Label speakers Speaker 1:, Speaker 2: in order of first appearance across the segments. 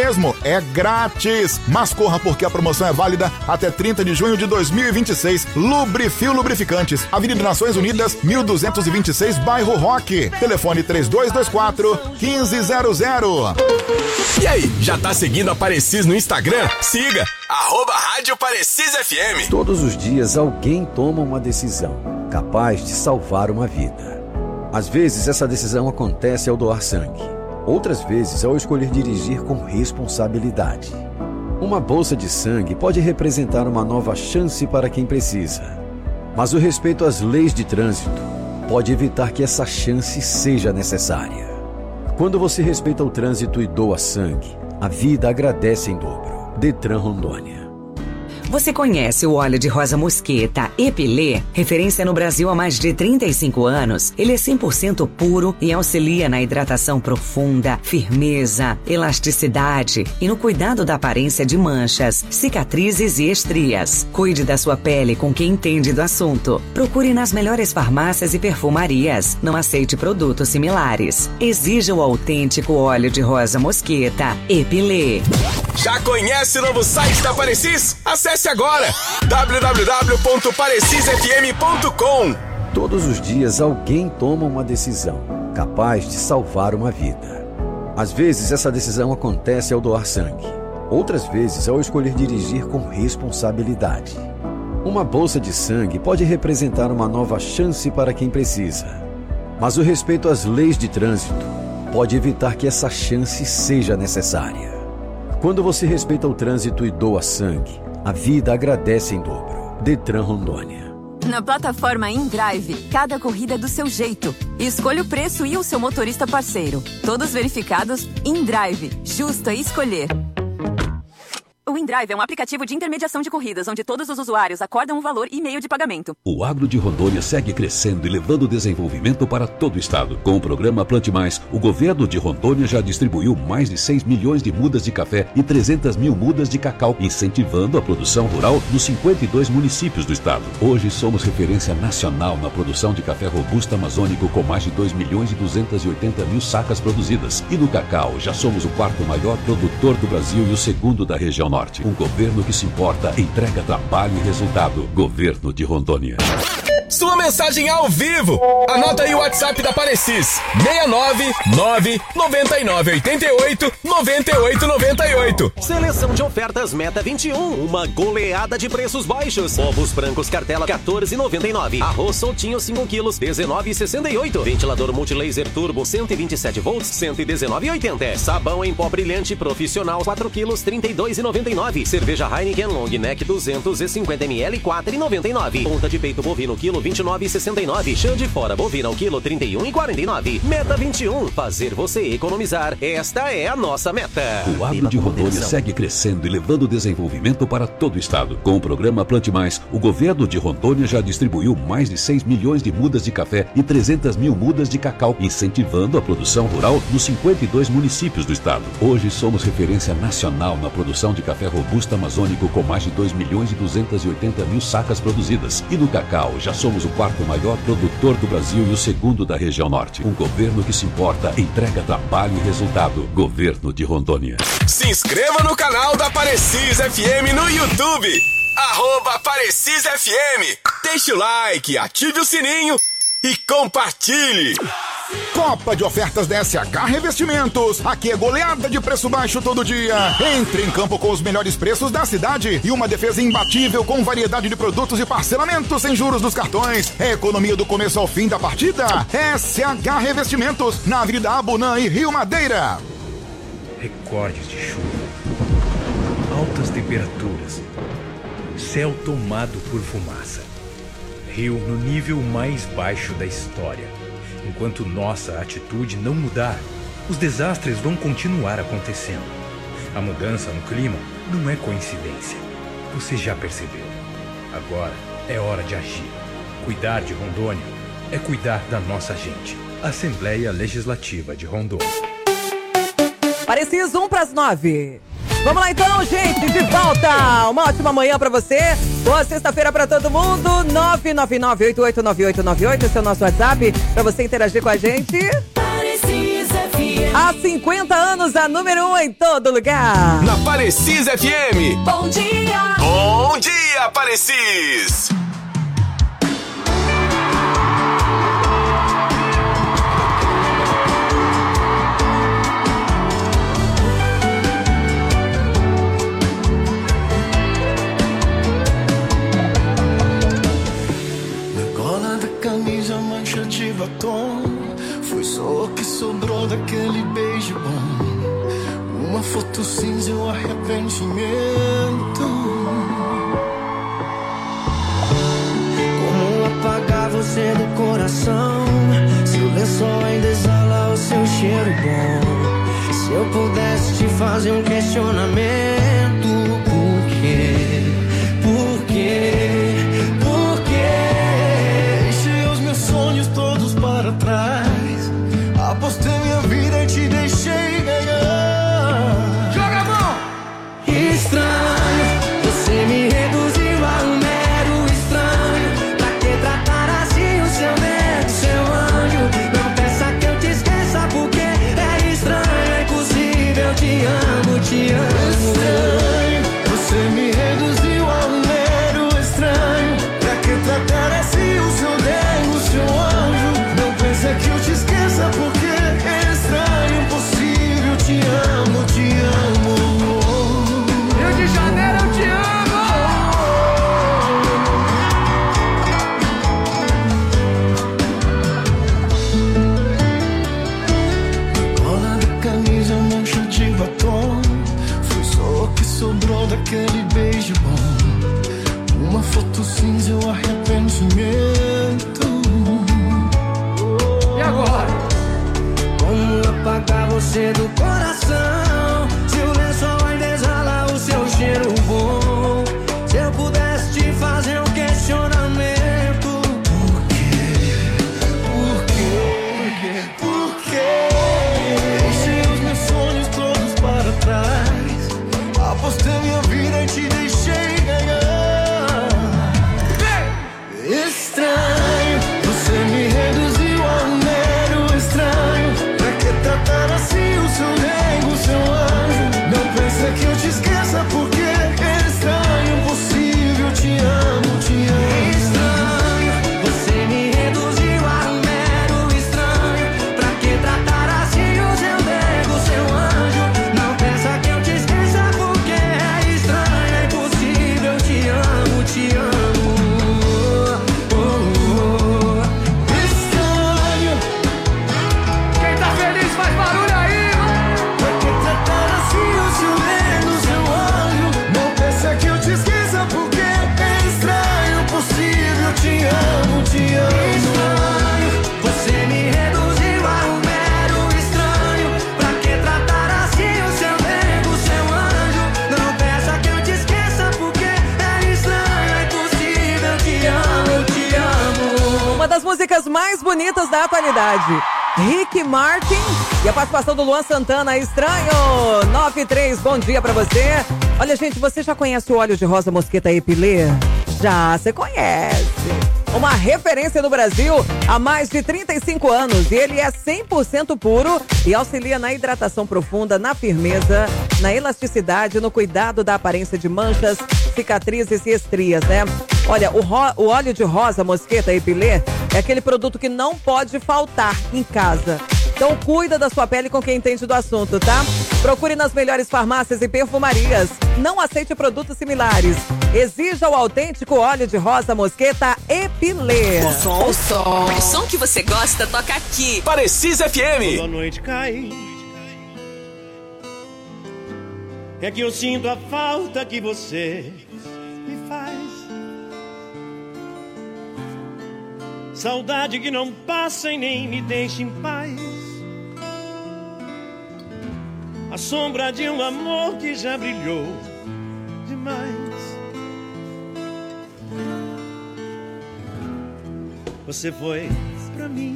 Speaker 1: mesmo, é grátis. Mas corra porque a promoção é válida até 30 de junho de 2026. Lubrifil Lubrificantes, Avenida Nações Unidas, 1226, Bairro Roque. Telefone 3224-1500.
Speaker 2: E aí, já tá seguindo a Parecis no Instagram? Siga, @Rádio Parecis FM.
Speaker 3: Todos os dias alguém toma uma decisão capaz de salvar uma vida. Às vezes essa decisão acontece ao doar sangue. Outras vezes ao escolher dirigir com responsabilidade. Uma bolsa de sangue pode representar uma nova chance para quem precisa. Mas o respeito às leis de trânsito pode evitar que essa chance seja necessária. Quando você respeita o trânsito e doa sangue, a vida agradece em dobro. Detran Rondônia.
Speaker 4: Você conhece o óleo de rosa mosqueta Epilê? Referência no Brasil há mais de 35 anos. Ele é 100% puro e auxilia na hidratação profunda, firmeza, elasticidade e no cuidado da aparência de manchas, cicatrizes e estrias. Cuide da sua pele com quem entende do assunto. Procure nas melhores farmácias e perfumarias. Não aceite produtos similares. Exija o autêntico óleo de rosa mosqueta Epilê.
Speaker 2: Já conhece o novo site da Parecis? Acesse agora www.parecisfm.com.
Speaker 3: Todos os dias alguém toma uma decisão capaz de salvar uma vida. Às vezes essa decisão acontece ao doar sangue. Outras vezes ao escolher dirigir com responsabilidade. Uma bolsa de sangue pode representar uma nova chance para quem precisa. Mas o respeito às leis de trânsito pode evitar que essa chance seja necessária. Quando você respeita o trânsito e doa sangue, a vida agradece em dobro. Detran Rondônia.
Speaker 5: Na plataforma InDrive, cada corrida é do seu jeito. Escolha o preço e o seu motorista parceiro. Todos verificados. InDrive, justo a escolher. O InDrive é um aplicativo de intermediação de corridas, onde todos os usuários acordam um valor e meio de pagamento.
Speaker 6: O agro de Rondônia segue crescendo e levando desenvolvimento para todo o estado. Com o programa Plante Mais, o governo de Rondônia já distribuiu mais de 6 milhões de mudas de café e 300 mil mudas de cacau, incentivando a produção rural nos 52 municípios do estado. Hoje somos referência nacional na produção de café robusto amazônico, com mais de 2 milhões e 280 mil sacas produzidas. E no cacau, já somos o 4º maior produtor do Brasil e o 2º da região norte. Um governo que se importa, entrega trabalho e resultado. Governo de Rondônia.
Speaker 2: Sua mensagem ao vivo. Anota aí o WhatsApp da Parecis: 699-9988-9898.
Speaker 7: Seleção de ofertas Meta 21. Uma goleada de preços baixos. Ovos brancos cartela 14,99. Arroz soltinho 5 quilos 19,68. Ventilador multilaser turbo 127 volts 119,80. Sabão em pó brilhante profissional 4 quilos 32,99. Cerveja Heineken Long Neck 250 ml 4,99. Ponta de peito bovino quilo 29,69. Chã de fora bovina ao quilo 31,49. Meta 21. Fazer você economizar. Esta é a nossa meta.
Speaker 6: O agro de Rondônia segue crescendo e levando desenvolvimento para todo o estado. Com o programa Plante Mais, o governo de Rondônia já distribuiu mais de 6 milhões de mudas de café e 300 mil mudas de cacau, incentivando a produção rural nos 52 municípios do estado. Hoje somos referência nacional na produção de café robusto amazônico, com mais de 2 milhões e 280 mil sacas produzidas. E no cacau, já somos o 4º maior produtor do Brasil e o 2º da região norte. Um governo que se importa, entrega trabalho e resultado. Governo de Rondônia.
Speaker 2: Se inscreva no canal da Parecis FM no YouTube. @Parecis FM. Deixe o like, ative o sininho e compartilhe.
Speaker 1: Copa de ofertas da SH Revestimentos. Aqui é goleada de preço baixo todo dia. Entre em campo com os melhores preços da cidade e uma defesa imbatível com variedade de produtos e parcelamento sem juros nos cartões. É economia do começo ao fim da partida. SH Revestimentos, na Avenida Abunã e Rio Madeira.
Speaker 8: Recordes de chuva, altas temperaturas, céu tomado por fumaça, rio no nível mais baixo da história. Enquanto nossa atitude não mudar, os desastres vão continuar acontecendo. A mudança no clima não é coincidência. Você já percebeu. Agora é hora de agir. Cuidar de Rondônia é cuidar da nossa gente. Assembleia Legislativa de Rondônia.
Speaker 9: Parecis 8:50. Vamos lá então, gente, de volta. Uma ótima manhã pra você. Boa sexta-feira pra todo mundo. 999-889898, esse é o nosso WhatsApp pra você interagir com a gente.
Speaker 10: Parecis FM.
Speaker 9: Há 50 anos, a número 1 em todo lugar.
Speaker 2: Na Parecis FM.
Speaker 5: Bom dia!
Speaker 2: Bom dia, Parecis!
Speaker 10: Mancha de batom, foi só o que sobrou daquele beijo bom. Uma foto cinza e um arrependimento. Como apagar você do coração? Seu lençol ainda exala o seu cheiro bom. Se eu pudesse te fazer um questionamento, por quê? Por quê? Sonhos todos para trás. Apostei minha vida e te deixei ganhar. Joga a mão! Estranho, você me reduziu a um mero estranho. Pra que tratar assim o seu dedo, seu anjo? Não peça que eu te esqueça porque é estranho, é impossível. Eu te amo, te amo. Estranho, você me reduziu a um mero estranho. Pra que tratar assim o seu dedo, seu anjo? Não pensa que eu te esqueça porque é estranho, impossível. Te amo, te amo. Rio de Janeiro, eu te amo. Cola da camisa, mancha de batom. Foi só o que sobrou daquele beijo bom. Uma foto cinza e um arrependimento. E agora? Como apagar você do coração? Se o lençol ainda exala o seu cheiro bom. Se eu pudesse te fazer um questionamento, por quê? Por quê? Por quê? Deixei os meus sonhos todos para trás. Apostei minha vida e te deixei ganhar. Estranho, você me reduziu a um mero estranho. Pra que tratar assim o seu nego, seu anjo? Não pensa que eu te esqueça porque é estranho, impossível. Te amo, te amo. Estranho, você me reduziu a um mero estranho. Pra que tratar assim o seu nego, seu anjo? Não pensa que eu te esqueça porque é estranho, é impossível. Te amo, te amo. Te amo, te amo. Estranho, você me reduziu a um mero estranho. Pra que tratar assim o seu nego, seu anjo? Não peça que eu te esqueça porque é estranho, é impossível. Te amo, te amo.
Speaker 9: Uma das músicas mais bonitas da atualidade. Rick Martin e a participação do Luan Santana, Estranho. 93, bom dia pra você. Olha, gente, você já conhece o óleo de rosa mosqueta Epilê? Já, você conhece. Uma referência no Brasil há mais de 35 anos. E ele é 100% puro e auxilia na hidratação profunda, na firmeza, na elasticidade, no cuidado da aparência de manchas, cicatrizes e estrias, né? Olha, o óleo de rosa mosqueta Epilê é aquele produto que não pode faltar em casa. Então cuida da sua pele com quem entende do assunto, tá? Procure nas melhores farmácias e perfumarias. Não aceite produtos similares. Exija o autêntico óleo de rosa mosqueta Epilê.
Speaker 11: O som que você gosta toca aqui.
Speaker 2: Parecis FM.
Speaker 10: Quando a noite cai, é que eu sinto a falta que você me faz. Saudade que não passa e nem me deixa em paz. A sombra de um amor que já brilhou demais. Você foi pra mim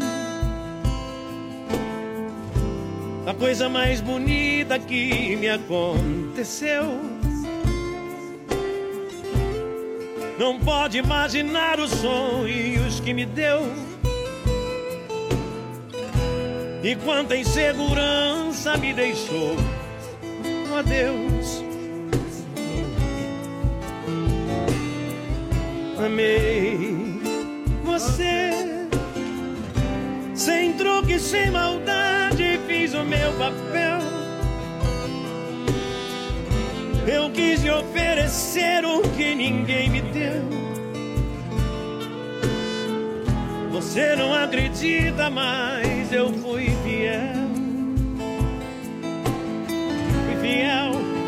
Speaker 10: a coisa mais bonita que me aconteceu. Não pode imaginar os sonhos que me deu. E quanta insegurança
Speaker 12: moça me deixou. Adeus. Amei você, sem truque, sem maldade, fiz o meu papel. Eu quis lhe oferecer o que ninguém me deu. Você não acredita, mas eu fui fiel. Fui fiel,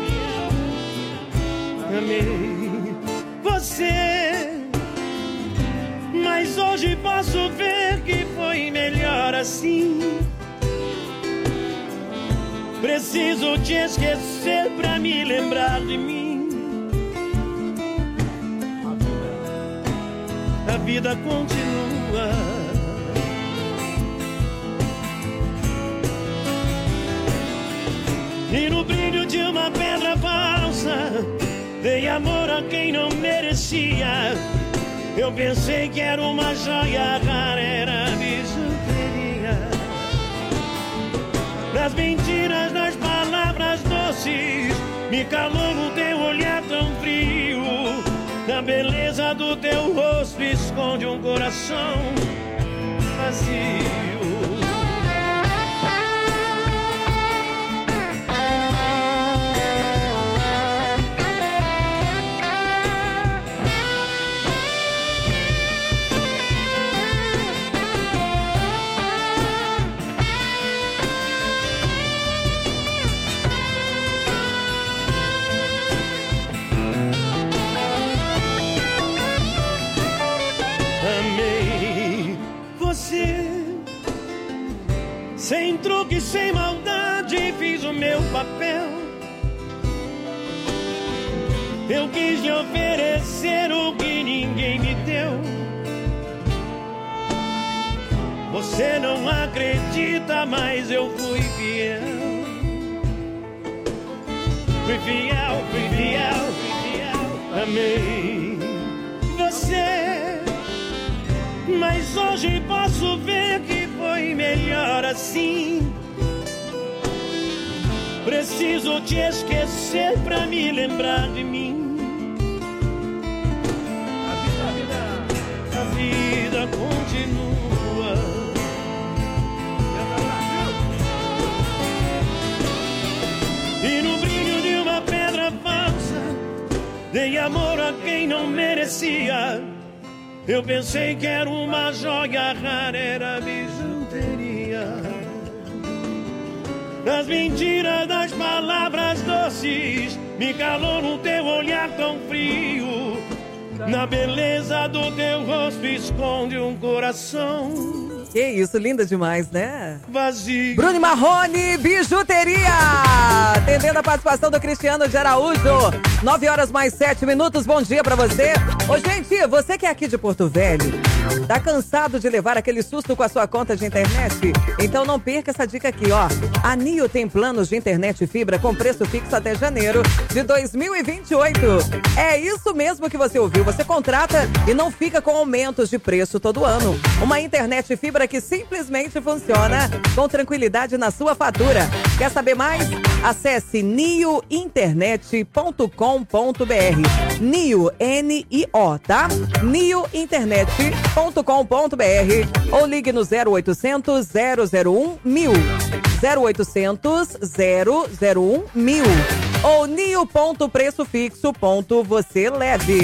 Speaker 12: amei você. Mas hoje posso ver que foi melhor assim. Preciso te esquecer pra me lembrar de mim. A vida continua. E no brilho de uma pedra falsa, dei amor a quem não merecia. Eu pensei que era uma joia rara, era bijuteria. Das mentiras, das palavras doces, me calou no teu olhar tão frio. Na beleza do teu rosto esconde um coração vazio. Sem truque, sem maldade, fiz o meu papel. Eu quis lhe oferecer o que ninguém me deu. Você não acredita, mas eu fui fiel. Fui fiel, fui fiel, fui fiel. Amei você, mas hoje posso ver que foi melhor assim. Preciso te esquecer pra me lembrar de mim. A vida continua. E no brilho de uma pedra falsa, dei amor a quem não merecia. Eu pensei que era uma joia rara, era bijuteria. Das mentiras, das palavras doces, me calou no teu olhar tão frio. Na beleza do teu rosto esconde um coração.
Speaker 9: Que isso, linda demais, né?
Speaker 12: Vazio.
Speaker 9: Bruno Marrone, bijuteria. Atendendo a participação do Cristiano de Araújo. 9h mais 7. Bom dia pra você. Ô, gente, você que é aqui de Porto Velho, tá cansado de levar aquele susto com a sua conta de internet? Então não perca essa dica aqui, ó. A Nio tem planos de internet e fibra com preço fixo até janeiro de 2028. É isso mesmo que você ouviu. Você contrata e não fica com aumentos de preço todo ano. Uma internet e fibra que simplesmente funciona com tranquilidade na sua fatura. Quer saber mais? Acesse niointernet.com.br. Nio, N-I-O, tá? niointernet.com.br ou ligue no 0800 001 1000. 0800 001 1000 ou nio.preçofixo.você-leve.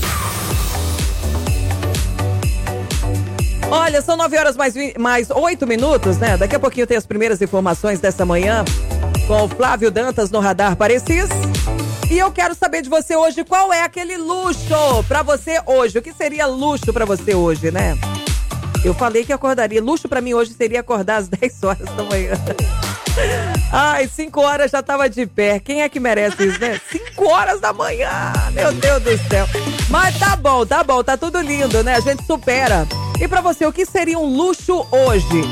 Speaker 9: Olha, são 9h mais 8, né? Daqui a pouquinho tem as primeiras informações dessa manhã com o Flávio Dantas no Radar Parecis. E eu quero saber de você hoje, qual é aquele luxo pra você hoje? O que seria luxo pra você hoje, né? Eu falei que acordaria. Luxo pra mim hoje seria acordar às 10 horas da manhã. Ai, 5 horas já tava de pé. Quem é que merece isso, né? 5 horas da manhã. Meu Deus do céu. Mas tá bom, tá tudo lindo, né? A gente supera. E pra você, o que seria um luxo hoje?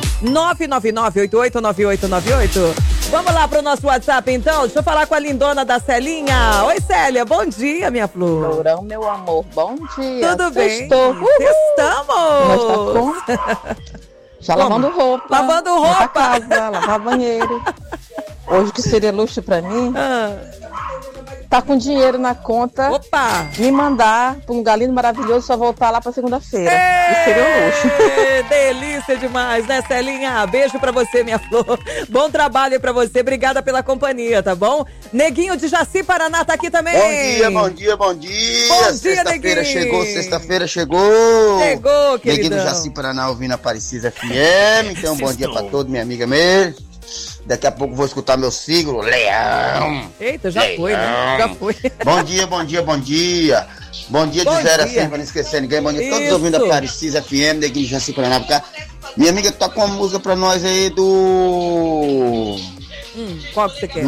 Speaker 9: 999-889898. Vamos lá pro nosso WhatsApp, então? Deixa eu falar com a lindona da Celinha. Oi, Célia. Bom dia, minha flor.
Speaker 13: Lourão, meu amor. Bom dia.
Speaker 9: Tudo bem?
Speaker 13: Estamos.
Speaker 9: Estamos.
Speaker 13: Já lavando roupa.
Speaker 9: Lavando roupa.
Speaker 13: Casa, lavar banheiro. Hoje que seria luxo pra mim? Tá com dinheiro na conta.
Speaker 9: Opa!
Speaker 13: Me mandar pra um lugar lindo, maravilhoso, só voltar lá pra segunda-feira. Isso seria um luxo.
Speaker 9: Delícia demais, né, Celinha? Beijo pra você, minha flor. Bom trabalho pra você. Obrigada pela companhia, tá bom? Neguinho de Jaci, Paraná, tá aqui também.
Speaker 14: Bom dia.
Speaker 9: Bom dia,
Speaker 14: Sexta-feira chegou.
Speaker 9: Chegou, queridão.
Speaker 14: Neguinho de Jaci, Paraná, ouvindo a Parecisa FM. Então, bom dia pra todos, minha amiga mesmo. Daqui a pouco vou escutar meu siglo, Leão.
Speaker 9: Eita, já foi, né? Já foi.
Speaker 14: Bom dia. Bom dia de 0 a 100, pra não esquecer ninguém. Bom dia a todos ouvindo a Parecisa FM, Neguinho de Jaci, Paraná. Minha amiga toca uma música pra nós aí do...
Speaker 9: Qual que você quer?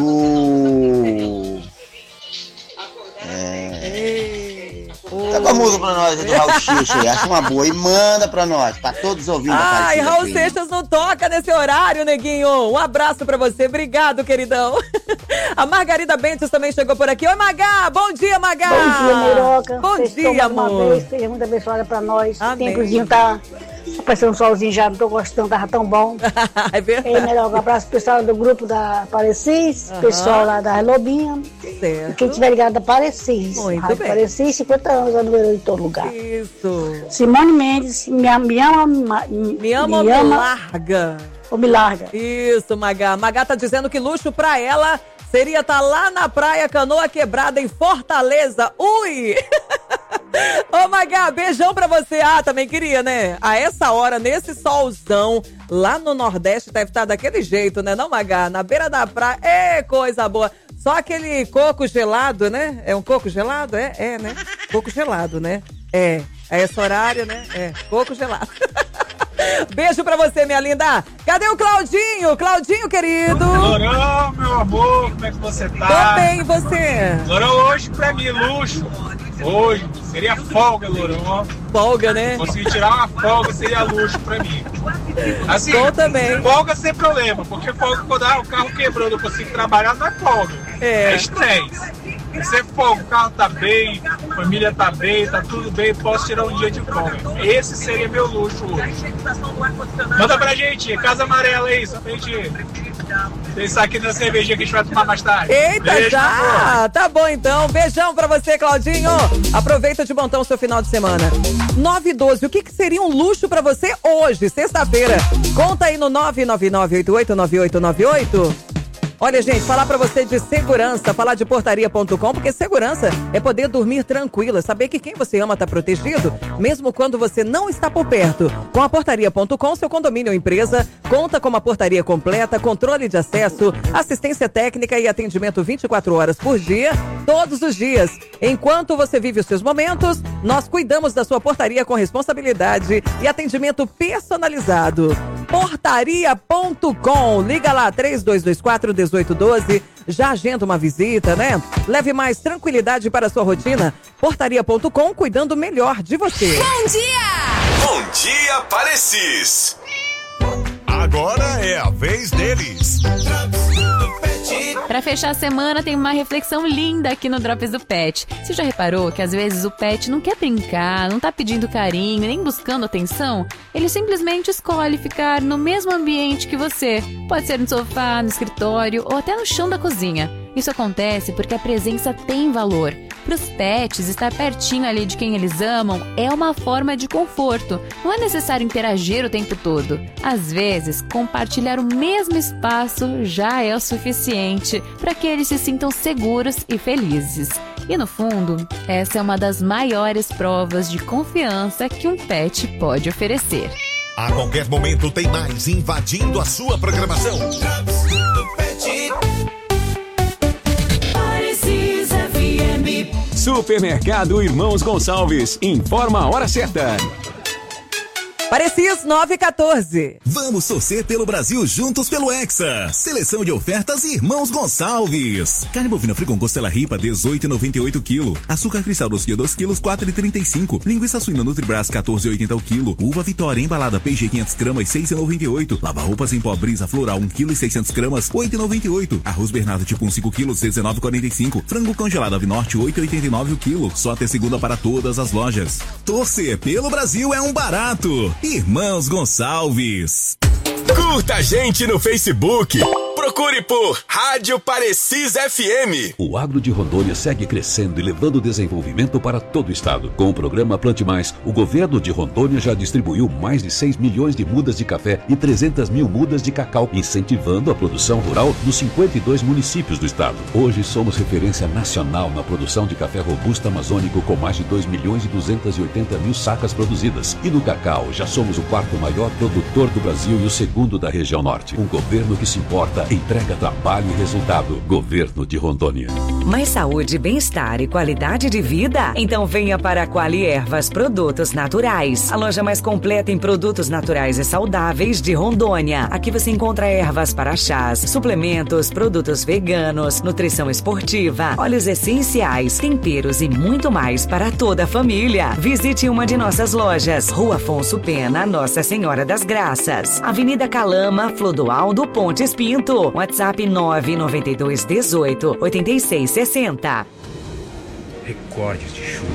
Speaker 14: Toca uma música pra nós aí do Raul Seixas. Acha uma boa e manda pra nós, pra todos ouvindo a Parecisa.
Speaker 9: Ai, Raul Seixas não toca nesse horário, Neguinho. Um abraço pra você. Obrigado, queridão. A Margarida Bentes também chegou por aqui. Oi, Magá. Bom dia, Magá.
Speaker 15: Bom dia, Meiroca.
Speaker 9: Bom dia, amor.
Speaker 15: Seja muito abençoada pra nós.
Speaker 9: Amém.
Speaker 15: O tempozinho tá aparecendo um solzinho já, não tô gostando, tava tão bom.
Speaker 9: É verdade.
Speaker 15: Ei, Meiroca, um abraço pro pessoal do grupo da Parecis, pessoal lá da Lobinha.
Speaker 9: Certo.
Speaker 15: E quem tiver ligado da Parecis.
Speaker 9: Muito
Speaker 15: Rádio
Speaker 9: bem.
Speaker 15: Parecis, 50 anos, a número em todo lugar.
Speaker 9: Isso.
Speaker 15: Simone Mendes, me ama
Speaker 9: ou me larga?
Speaker 15: Ou me larga.
Speaker 9: Isso, Magá. Magá tá dizendo que luxo pra ela seria estar lá na praia Canoa Quebrada, em Fortaleza. Ui! Ô, Magá, beijão pra você. Ah, também queria, né? A essa hora, nesse solzão, lá no Nordeste, deve estar daquele jeito, né? Não, Magá? Na beira da praia. É coisa boa. Só aquele coco gelado, né? É um coco gelado? É, né? Coco gelado, né? É. A esse horário, né? É. Coco gelado. Beijo pra você, minha linda. Cadê o Claudinho? Claudinho, querido.
Speaker 16: Lorão, meu amor, como é que você tá?
Speaker 9: Tô bem, e você?
Speaker 16: Lorão, hoje pra mim, luxo. Hoje seria folga, Lorão.
Speaker 9: Folga, né?
Speaker 16: Conseguir tirar uma folga seria luxo pra mim. Assim,
Speaker 9: bom também.
Speaker 16: Folga sem problema, porque folga quando o carro quebrou, eu consigo trabalhar, não é folga. É estresse. Você folga, o carro tá bem, a família tá bem, tá tudo bem, posso tirar um dia de folga. Esse seria meu luxo hoje. Manda pra gente, Casa Amarela aí, só pra gente pensar aqui na cervejinha que a gente vai tomar mais tarde.
Speaker 9: Eita,
Speaker 16: beijo,
Speaker 9: já!
Speaker 16: amor.
Speaker 9: Tá bom então, beijão pra você, Claudinho. Aproveita de montão o seu final de semana. 9h12, o que seria um luxo pra você hoje, sexta-feira? Conta aí no 999889898. Olha, gente, falar pra você de segurança, falar de portaria.com, porque segurança é poder dormir tranquila, saber que quem você ama tá protegido, mesmo quando você não está por perto. Com a portaria.com, seu condomínio ou empresa conta com uma portaria completa, controle de acesso, assistência técnica e atendimento 24 horas por dia, todos os dias. Enquanto você vive os seus momentos, nós cuidamos da sua portaria com responsabilidade e atendimento personalizado. Portaria.com, liga lá, 3224-1812, já agenda uma visita, né? Leve mais tranquilidade para a sua rotina. Portaria.com, cuidando melhor de você.
Speaker 11: Bom dia!
Speaker 2: Bom dia, Parecis!
Speaker 17: Agora é a vez deles.
Speaker 18: Pra fechar a semana, tem uma reflexão linda aqui no Drops do Pet. Você já reparou que às vezes o pet não quer brincar, não tá pedindo carinho, nem buscando atenção? Ele simplesmente escolhe ficar no mesmo ambiente que você. Pode ser no sofá, no escritório ou até no chão da cozinha. Isso acontece porque a presença tem valor. Para os pets, estar pertinho ali de quem eles amam é uma forma de conforto. Não é necessário interagir o tempo todo. Às vezes, compartilhar o mesmo espaço já é o suficiente para que eles se sintam seguros e felizes. E no fundo, essa é uma das maiores provas de confiança que um pet pode oferecer.
Speaker 17: A qualquer momento tem mais invadindo a sua programação.
Speaker 19: Supermercado Irmãos Gonçalves, informa a hora certa.
Speaker 9: Parecis 9h14.
Speaker 20: Vamos torcer pelo Brasil juntos pelo Hexa. Seleção de ofertas Irmãos Gonçalves. Carne bovina free com costela ripa 18,98 kg. Açúcar cristal doce 2 kg 4,35. Linguiça suína Nutribras 14,80 o quilo. Uva Vitória embalada PG 500 gramas 6,98. Lava roupas em pó Brisa Floral 1 kg 600 gramas 8,98. Arroz Bernardo tipo 1 5 kg 19,45. Frango congelado Ave Norte 8,89 o quilo. Só até segunda para todas as lojas. Torcer pelo Brasil é um barato. Irmãos Gonçalves.
Speaker 2: Curta a gente no Facebook. Procure Procure por Rádio Parecis FM.
Speaker 6: O agro de Rondônia segue crescendo e levando desenvolvimento para todo o estado. Com o programa Plante Mais, o governo de Rondônia já distribuiu mais de 6 milhões de mudas de café e 300 mil mudas de cacau, incentivando a produção rural nos 52 municípios do estado. Hoje somos referência nacional na produção de café robusto amazônico com mais de 2 milhões e 280 mil sacas produzidas. E no cacau já somos o quarto maior produtor do Brasil e o segundo da região norte. Um governo que se importa, entrega trabalho e resultado. Governo de Rondônia.
Speaker 4: Mais saúde, bem-estar e qualidade de vida? Então venha para a Quali Ervas Produtos Naturais, a loja mais completa em produtos naturais e saudáveis de Rondônia. Aqui você encontra ervas para chás, suplementos, produtos veganos, nutrição esportiva, óleos essenciais, temperos e muito mais para toda a família. Visite uma de nossas lojas, Rua Afonso Pena, Nossa Senhora das Graças, Avenida Calama, Clodoaldo Pontes Pinto, WhatsApp 992 18 86 60.
Speaker 8: Recordes de chuva,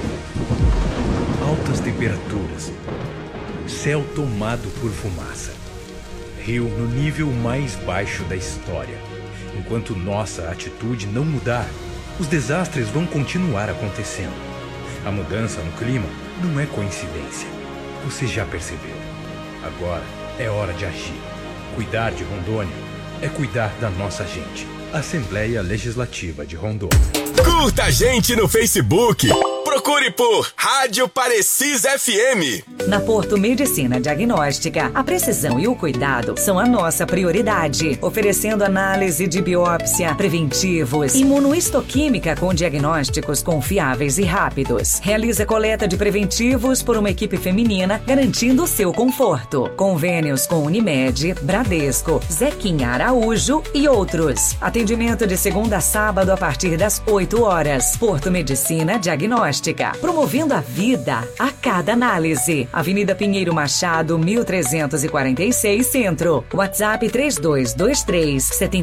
Speaker 8: altas temperaturas, céu tomado por fumaça, rio no nível mais baixo da história. Enquanto nossa atitude não mudar, os desastres vão continuar acontecendo. A mudança no clima não é coincidência. Você já percebeu. Agora é hora de agir. Cuidar de Rondônia é cuidar da nossa gente. Assembleia Legislativa de Rondônia.
Speaker 2: Curta a gente no Facebook. Procure por Rádio Parecis FM.
Speaker 4: Na Porto Medicina Diagnóstica, a precisão e o cuidado são a nossa prioridade, oferecendo análise de biópsia, preventivos, imunohistoquímica com diagnósticos confiáveis e rápidos. Realiza coleta de preventivos por uma equipe feminina, garantindo o seu conforto. Convênios com Unimed, Bradesco, Zequinha Araújo e outros. Atendimento de segunda a sábado a partir das 8 horas. Porto Medicina Diagnóstica, promovendo a vida a cada análise. Avenida Pinheiro Machado, 1346 Centro. WhatsApp 3223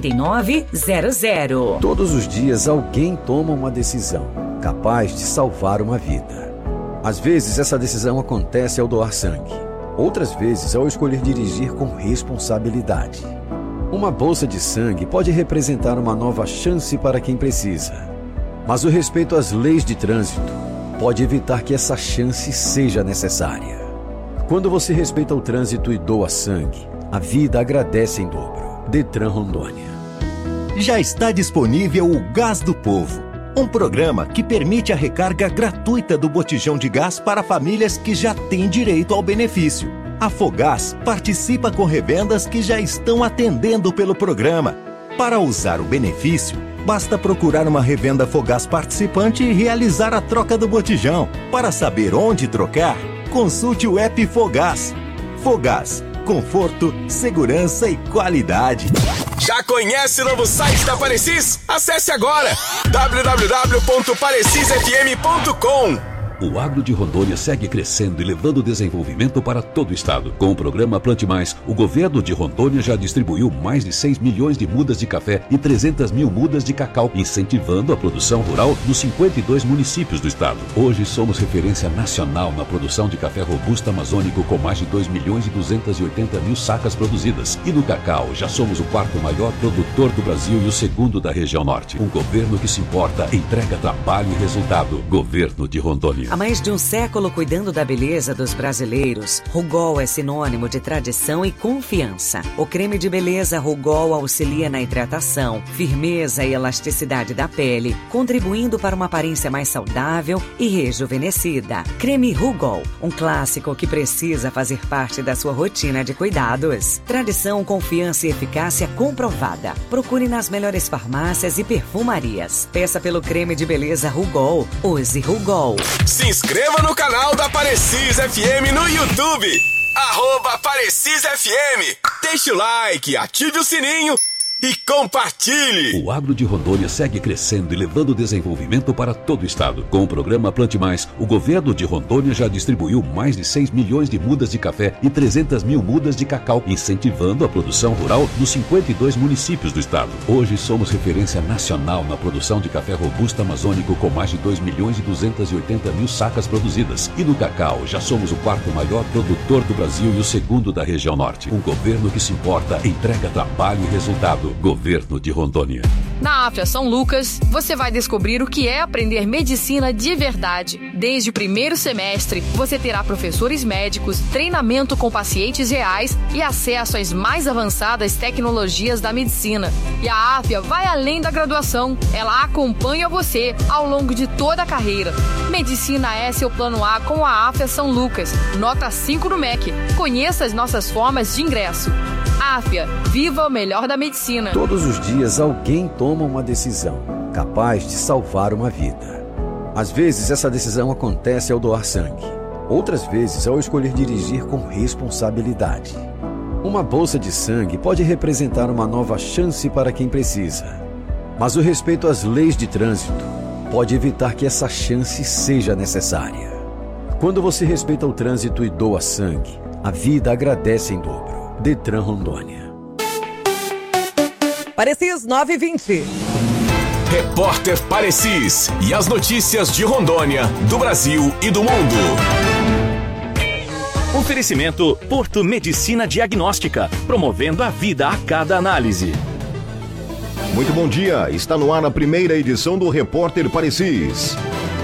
Speaker 4: 7900.
Speaker 3: Todos os dias alguém toma uma decisão capaz de salvar uma vida. Às vezes essa decisão acontece ao doar sangue. Outras vezes ao escolher dirigir com responsabilidade. Uma bolsa de sangue pode representar uma nova chance para quem precisa. Mas o respeito às leis de trânsito pode evitar que essa chance seja necessária. Quando você respeita o trânsito e doa sangue, a vida agradece em dobro. Detran Rondônia.
Speaker 21: Já está disponível o Gás do Povo, um programa que permite a recarga gratuita do botijão de gás para famílias que já têm direito ao benefício. A Fogás participa com revendas que já estão atendendo pelo programa. Para usar o benefício, basta procurar uma revenda Fogás participante e realizar a troca do botijão. Para saber onde trocar, consulte o app Fogás. Fogás, conforto, segurança e qualidade.
Speaker 2: Já conhece o novo site da Parecis? Acesse agora www.parecisfm.com.
Speaker 6: O agro de Rondônia segue crescendo e levando desenvolvimento para todo o estado. Com o programa Plante Mais, o governo de Rondônia já distribuiu mais de 6 milhões de mudas de café e 300 mil mudas de cacau, incentivando a produção rural nos 52 municípios do estado. Hoje somos referência nacional na produção de café robusto amazônico com mais de 2 milhões e 280 mil sacas produzidas. E no cacau já somos o quarto maior produtor do Brasil e o segundo da região norte. Um governo que se importa, entrega trabalho e resultado. Governo de Rondônia.
Speaker 4: Há mais de um século cuidando da beleza dos brasileiros, Rugol é sinônimo de tradição e confiança. O creme de beleza Rugol auxilia na hidratação, firmeza e elasticidade da pele, contribuindo para uma aparência mais saudável e rejuvenescida. Creme Rugol, um clássico que precisa fazer parte da sua rotina de cuidados. Tradição, confiança e eficácia comprovada. Procure nas melhores farmácias e perfumarias. Peça pelo creme de beleza Rugol. Use Rugol.
Speaker 2: Se inscreva no canal da Parecis FM no YouTube. @Parecis FM. Deixe o like, ative o sininho e compartilhe.
Speaker 6: O agro de Rondônia segue crescendo e levando desenvolvimento para todo o estado. Com o programa Plante Mais, o governo de Rondônia já distribuiu mais de 6 milhões de mudas de café e 300 mil mudas de cacau, incentivando a produção rural nos 52 municípios do estado. Hoje somos referência nacional na produção de café robusto amazônico com mais de 2 milhões e 280 mil sacas produzidas. E no cacau já somos o quarto maior produtor do Brasil e o segundo da região norte. Um governo que se importa, entrega trabalho e resultado. Governo de Rondônia.
Speaker 7: Na AFIA São Lucas, você vai descobrir o que é aprender medicina de verdade. Desde o primeiro semestre, você terá professores médicos, treinamento com pacientes reais e acesso às mais avançadas tecnologias da medicina. E a AFIA vai além da graduação. Ela acompanha você ao longo de toda a carreira. Medicina é seu plano A com a AFIA São Lucas. Nota 5 no MEC. Conheça as nossas formas de ingresso. AFIA, viva o melhor da medicina.
Speaker 3: Todos os dias alguém toma uma decisão capaz de salvar uma vida. Às vezes essa decisão acontece ao doar sangue. Outras vezes ao escolher dirigir com responsabilidade. Uma bolsa de sangue pode representar uma nova chance para quem precisa. Mas o respeito às leis de trânsito pode evitar que essa chance seja necessária. Quando você respeita o trânsito e doa sangue, a vida agradece em dobro. Detran Rondônia.
Speaker 9: Parecis 9h20.
Speaker 2: Repórter Parecis e as notícias de Rondônia, do Brasil e do mundo.
Speaker 22: Oferecimento Porto Medicina Diagnóstica, promovendo a vida a cada análise.
Speaker 23: Muito bom dia, está no ar a primeira edição do Repórter Parecis.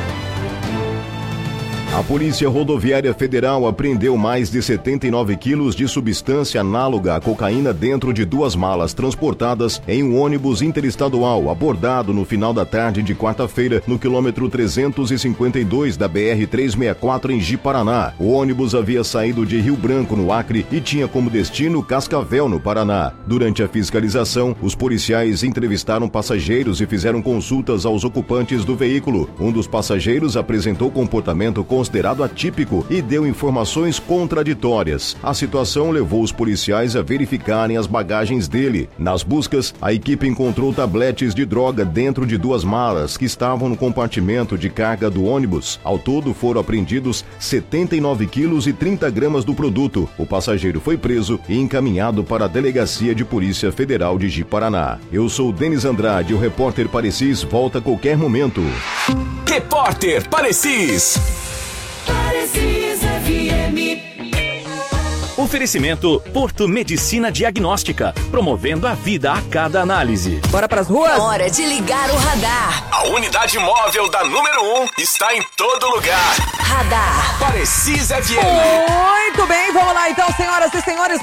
Speaker 23: A Polícia Rodoviária Federal apreendeu mais de 79 quilos de substância análoga à cocaína dentro de 2 malas transportadas em um ônibus interestadual abordado no final da tarde de quarta-feira no quilômetro 352 da BR-364 em Ji-Paraná. O ônibus havia saído de Rio Branco, no Acre, e tinha como destino Cascavel, no Paraná. Durante a fiscalização, os policiais entrevistaram passageiros e fizeram consultas aos ocupantes do veículo. Um dos passageiros apresentou comportamento considerado atípico e deu informações contraditórias. A situação levou os policiais a verificarem as bagagens dele. Nas buscas, a equipe encontrou tabletes de droga dentro de 2 malas que estavam no compartimento de carga do ônibus. Ao todo foram apreendidos 79 quilos e 30 gramas do produto. O passageiro foi preso e encaminhado para a Delegacia de Polícia Federal de Ji-Paraná. Eu sou Denis Andrade e o Repórter Parecis volta a qualquer momento.
Speaker 2: Repórter Parecis.
Speaker 22: Parecis FM. Oferecimento Porto Medicina Diagnóstica, promovendo a vida a cada análise.
Speaker 9: Bora pras ruas?
Speaker 11: Hora de ligar o radar.
Speaker 2: A unidade móvel da número 1 está em todo lugar.
Speaker 11: Radar.
Speaker 2: Parecis FM.
Speaker 9: Muito bem, vamos lá então, senhoras e senhores,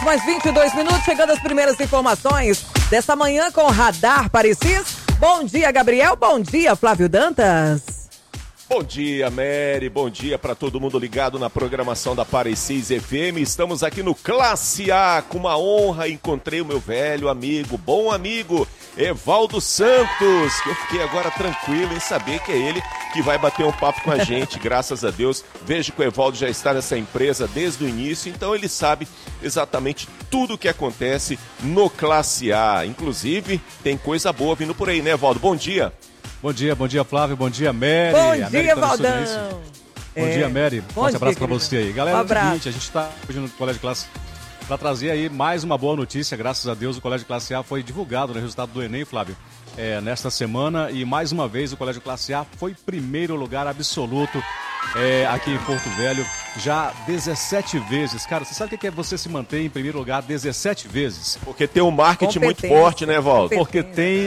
Speaker 9: 9h22, chegando as primeiras informações dessa manhã com o Radar Parecis. Bom dia, Gabriel, bom dia, Flávio Dantas.
Speaker 24: Bom dia, Mary. Bom dia para todo mundo ligado na programação da Parecis FM. Estamos aqui no Classe A. Com uma honra, encontrei o meu velho amigo, bom amigo, Evaldo Santos, que eu fiquei agora tranquilo em saber que é ele que vai bater um papo com a gente, graças a Deus. Vejo que o Evaldo já está nessa empresa desde o início, então ele sabe exatamente tudo o que acontece no Classe A. Inclusive, tem coisa boa vindo por aí, né, Evaldo? Bom dia.
Speaker 25: Bom dia, Flávio. Bom dia, Mary.
Speaker 9: Bom dia, Valdão.
Speaker 25: Bom dia, Mary. Forte abraço pra você aí. Galera,
Speaker 9: Um
Speaker 25: é o seguinte, a gente tá hoje no Colégio de Classe para trazer aí mais uma boa notícia. Graças a Deus, o Colégio de Classe A foi divulgado no resultado do Enem, Flávio, nesta semana. E mais uma vez, o Colégio de Classe A foi primeiro lugar absoluto aqui em Porto Velho, já 17 vezes. Cara, você sabe o que é você se manter em primeiro lugar 17 vezes?
Speaker 24: Porque tem um marketing muito forte, né, Valdo?
Speaker 25: Porque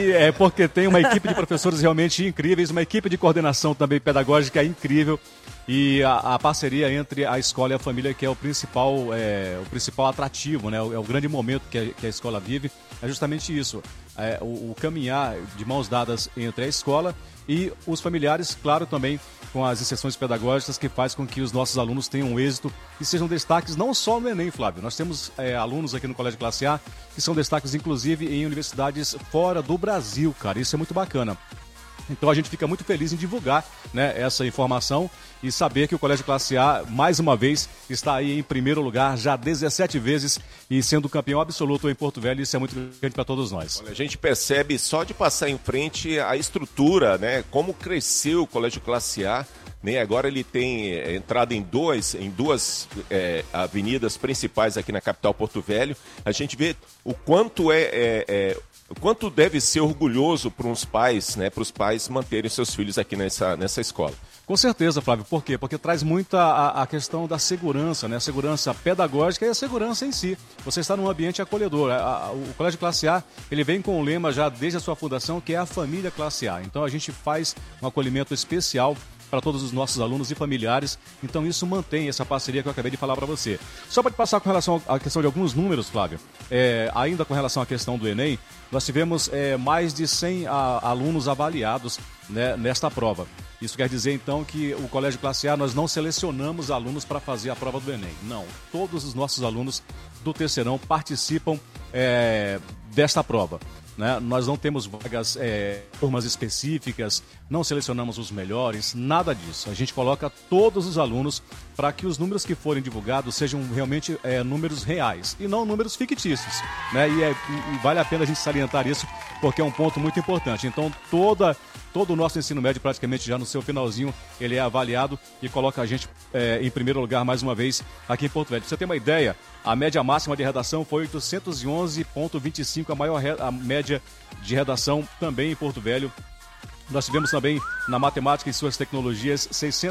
Speaker 25: tem uma equipe de professores realmente incríveis, uma equipe de coordenação também pedagógica incrível. E a parceria entre a escola e a família, que é o principal atrativo, né? É o grande momento que a escola vive, é justamente isso. O caminhar de mãos dadas entre a escola e os familiares, claro, também com as exceções pedagógicas, que faz com que os nossos alunos tenham um êxito e sejam destaques não só no Enem, Flávio. Nós temos alunos aqui no Colégio Classe A que são destaques, inclusive, em universidades fora do Brasil, cara. Isso é muito bacana. Então a gente fica muito feliz em divulgar, né, essa informação e saber que o Colégio Classe A, mais uma vez, está aí em primeiro lugar, já 17 vezes, e sendo campeão absoluto em Porto Velho. Isso é muito grande para todos nós.
Speaker 24: Olha, a gente percebe só de passar em frente a estrutura, né, como cresceu o Colégio Classe A né? Agora ele tem entrada em duas avenidas principais aqui na capital Porto Velho. A gente vê o quanto o quanto deve ser orgulhoso para os pais, né, para os pais manterem seus filhos aqui nessa escola.
Speaker 25: Com certeza, Flávio. Por quê? Porque traz muito a questão da segurança, né? A segurança pedagógica e a segurança em si. Você está num ambiente acolhedor. O Colégio Classe A, ele vem com um lema já desde a sua fundação, que é a família Classe A. Então a gente faz um acolhimento especial para todos os nossos alunos e familiares. Então isso mantém essa parceria que eu acabei de falar para você. Só para te passar com relação à questão de alguns números, Flávio, ainda com relação à questão do Enem, nós tivemos mais de 100 alunos avaliados, né, nesta prova. Isso quer dizer, então, que o Colégio Classe A, nós não selecionamos alunos para fazer a prova do Enem. Não, todos os nossos alunos do terceirão participam desta prova, né? Nós não temos vagas, turmas específicas, não selecionamos os melhores, nada disso. A gente coloca todos os alunos para que os números que forem divulgados sejam realmente números reais e não números fictícios, né? E vale a pena a gente salientar isso, porque é um ponto muito importante. Então, todo o nosso ensino médio, praticamente já no seu finalzinho, ele é avaliado e coloca a gente em primeiro lugar, mais uma vez, aqui em Porto Velho. Pra você ter uma ideia, a média máxima de redação foi 811,25, a média de redação também em Porto Velho. Nós tivemos também na matemática e suas tecnologias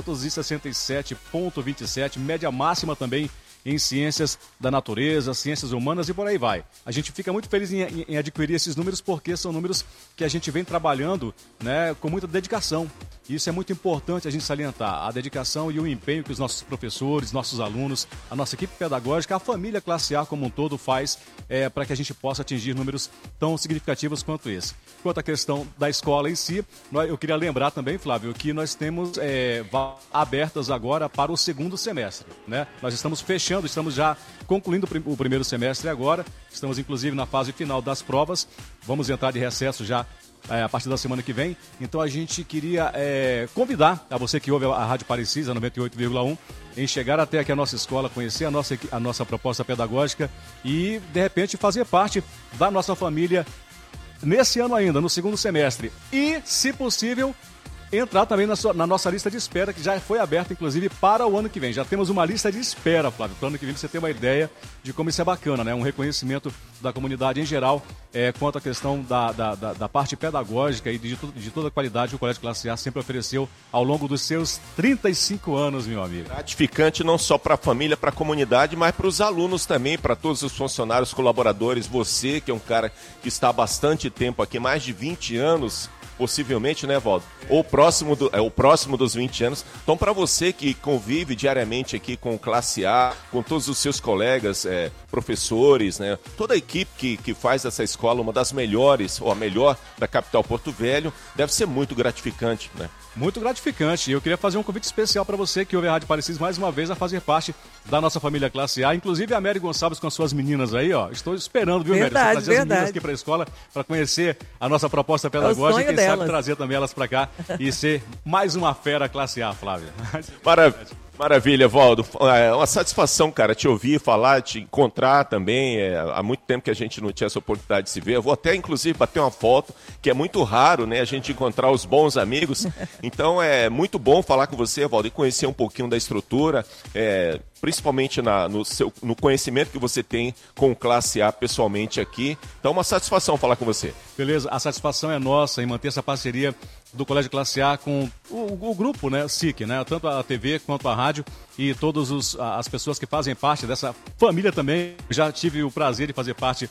Speaker 25: 667,27, média máxima também em ciências da natureza, ciências humanas e por aí vai. A gente fica muito feliz em adquirir esses números porque são números que a gente vem trabalhando, né, com muita dedicação. Isso é muito importante a gente salientar, a dedicação e o empenho que os nossos professores, nossos alunos, a nossa equipe pedagógica, a família Classe A como um todo faz para que a gente possa atingir números tão significativos quanto esse. Quanto à questão da escola em si, eu queria lembrar também, Flávio, que nós temos abertas agora para o segundo semestre, né? Nós estamos fechando, estamos já concluindo o primeiro semestre agora, estamos inclusive na fase final das provas, vamos entrar de recesso já a partir da semana que vem. Então a gente queria convidar a você que ouve a Rádio Parecisa 98,1 em chegar até aqui a nossa escola, conhecer a nossa proposta pedagógica e de repente fazer parte da nossa família nesse ano ainda, no segundo semestre. E, se possível, entrar também na nossa lista de espera, que já foi aberta, inclusive, para o ano que vem. Já temos uma lista de espera, Flávio, para o ano que vem, você ter uma ideia de como isso é bacana, né? Um reconhecimento da comunidade em geral quanto à questão da parte pedagógica e de toda a qualidade que o Colégio Classe A sempre ofereceu ao longo dos seus 35 anos, meu amigo.
Speaker 24: Gratificante não só para a família, para a comunidade, mas para os alunos também, para todos os funcionários, colaboradores. Você, que é um cara que está há bastante tempo aqui, mais de 20 anos, possivelmente, né, Valdo? Ou o próximo dos 20 anos. Então, para você que convive diariamente aqui com Classe A, com todos os seus colegas, professores, né, toda a equipe que faz dessa escola uma das melhores, ou a melhor da capital Porto Velho, deve ser muito gratificante, né?
Speaker 25: Muito gratificante. Eu queria fazer um convite especial para você que ouve a Rádio Parecisa mais uma vez a fazer parte da nossa família Classe A. Inclusive a Mary Gonçalves com as suas meninas aí, ó. Estou esperando, viu, Mary? Você trazer as meninas aqui para a escola para conhecer a nossa proposta pedagógica e quem sabe trazer também elas para cá e ser mais uma fera Classe A, Flávio.
Speaker 24: Maravilha, Valdo. É uma satisfação, cara, te ouvir falar, te encontrar também. Há muito tempo que a gente não tinha essa oportunidade de se ver. Eu vou até, inclusive, bater uma foto, que é muito raro, né, a gente encontrar os bons amigos. Então, é muito bom falar com você, Valdo, e conhecer um pouquinho da estrutura, principalmente no conhecimento que você tem com Classe A pessoalmente aqui. Então, uma satisfação falar com você.
Speaker 25: Beleza, a satisfação é nossa em manter essa parceria do Colégio Classe A com o grupo, né, SIC, né, tanto a TV quanto a rádio e todas as pessoas que fazem parte dessa família também. Já tive o prazer de fazer parte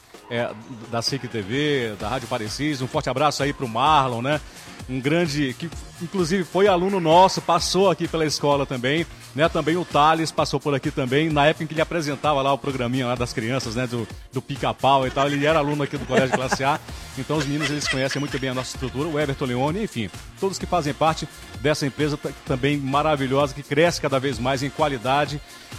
Speaker 25: da SIC TV, da Rádio Parecisa. Um forte abraço aí pro Marlon, né, um grande, que inclusive foi aluno nosso, passou aqui pela escola também, né, também o Thales passou por aqui também, na época em que ele apresentava lá o programinha lá das crianças, né, do Pica-Pau e tal, ele era aluno aqui do Colégio Classe A, então os meninos, eles conhecem muito bem a nossa estrutura, o Everton Leone, enfim, todos que fazem parte dessa empresa também maravilhosa, que cresce cada vez mais em qualidade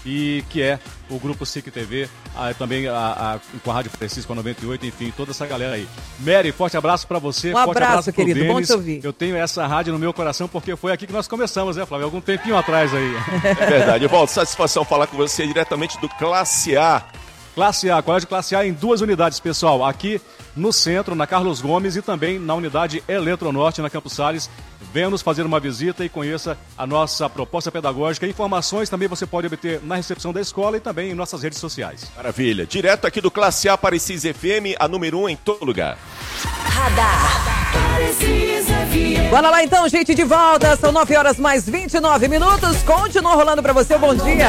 Speaker 25: e que é o Grupo SIC TV, também com a Rádio Parecisa, com a 98, enfim, toda essa galera aí. Mary, forte abraço pra você.
Speaker 9: Um abraço, querido, Denis. Bom te ouvir.
Speaker 25: Eu tenho essa rádio no meu coração porque foi aqui que nós começamos, né, Flávio? Algum tempinho atrás aí.
Speaker 24: É verdade. Valdo, satisfação falar com você diretamente do Classe A.
Speaker 25: Classe A, Colégio Classe A em 2 unidades, pessoal. Aqui no centro, na Carlos Gomes e também na unidade Eletronorte, na Campos Sales. Venha nos fazer uma visita e conheça a nossa proposta pedagógica. Informações também você pode obter na recepção da escola e também em nossas redes sociais.
Speaker 24: Maravilha. Direto aqui do Classe A Parecis FM, a número 1 em todo lugar.
Speaker 4: Radar.
Speaker 9: Bora lá então, gente, de volta. São 9 horas mais 29 minutos. Continua rolando pra você o bom dia.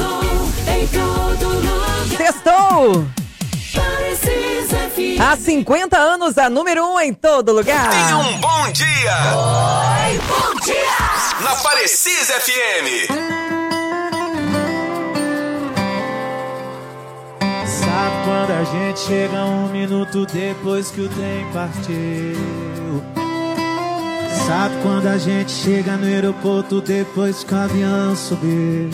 Speaker 9: Sextou. Há 50 anos, a número 1 em todo lugar.
Speaker 2: Tenha um bom dia. Oi, bom dia. Na Parecis FM.
Speaker 1: Sabe quando a gente chega um minuto depois que o trem partiu? Sabe quando a gente chega no aeroporto depois que o avião subiu?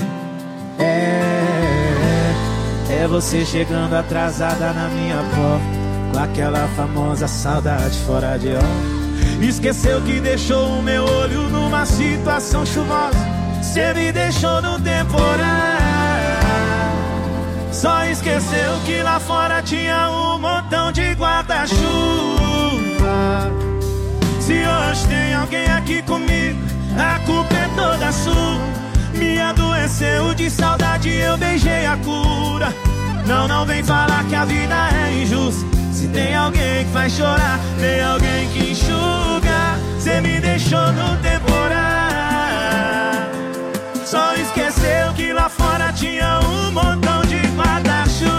Speaker 1: É você chegando atrasada na minha porta, com aquela famosa saudade fora de hora. Esqueceu que deixou o meu olho numa situação chuvosa. Cê me deixou no temporal. Só esqueceu que lá fora tinha um montão de guarda-chuva. Se hoje tem alguém aqui comigo, a culpa é toda sua. Me adoeceu de saudade, eu beijei a cura. Não vem falar que a vida é injusta. Se tem alguém que faz chorar, tem alguém que enxuga. Cê me deixou no temporal. Só esqueceu que lá fora tinha um montão de guarda-chuva.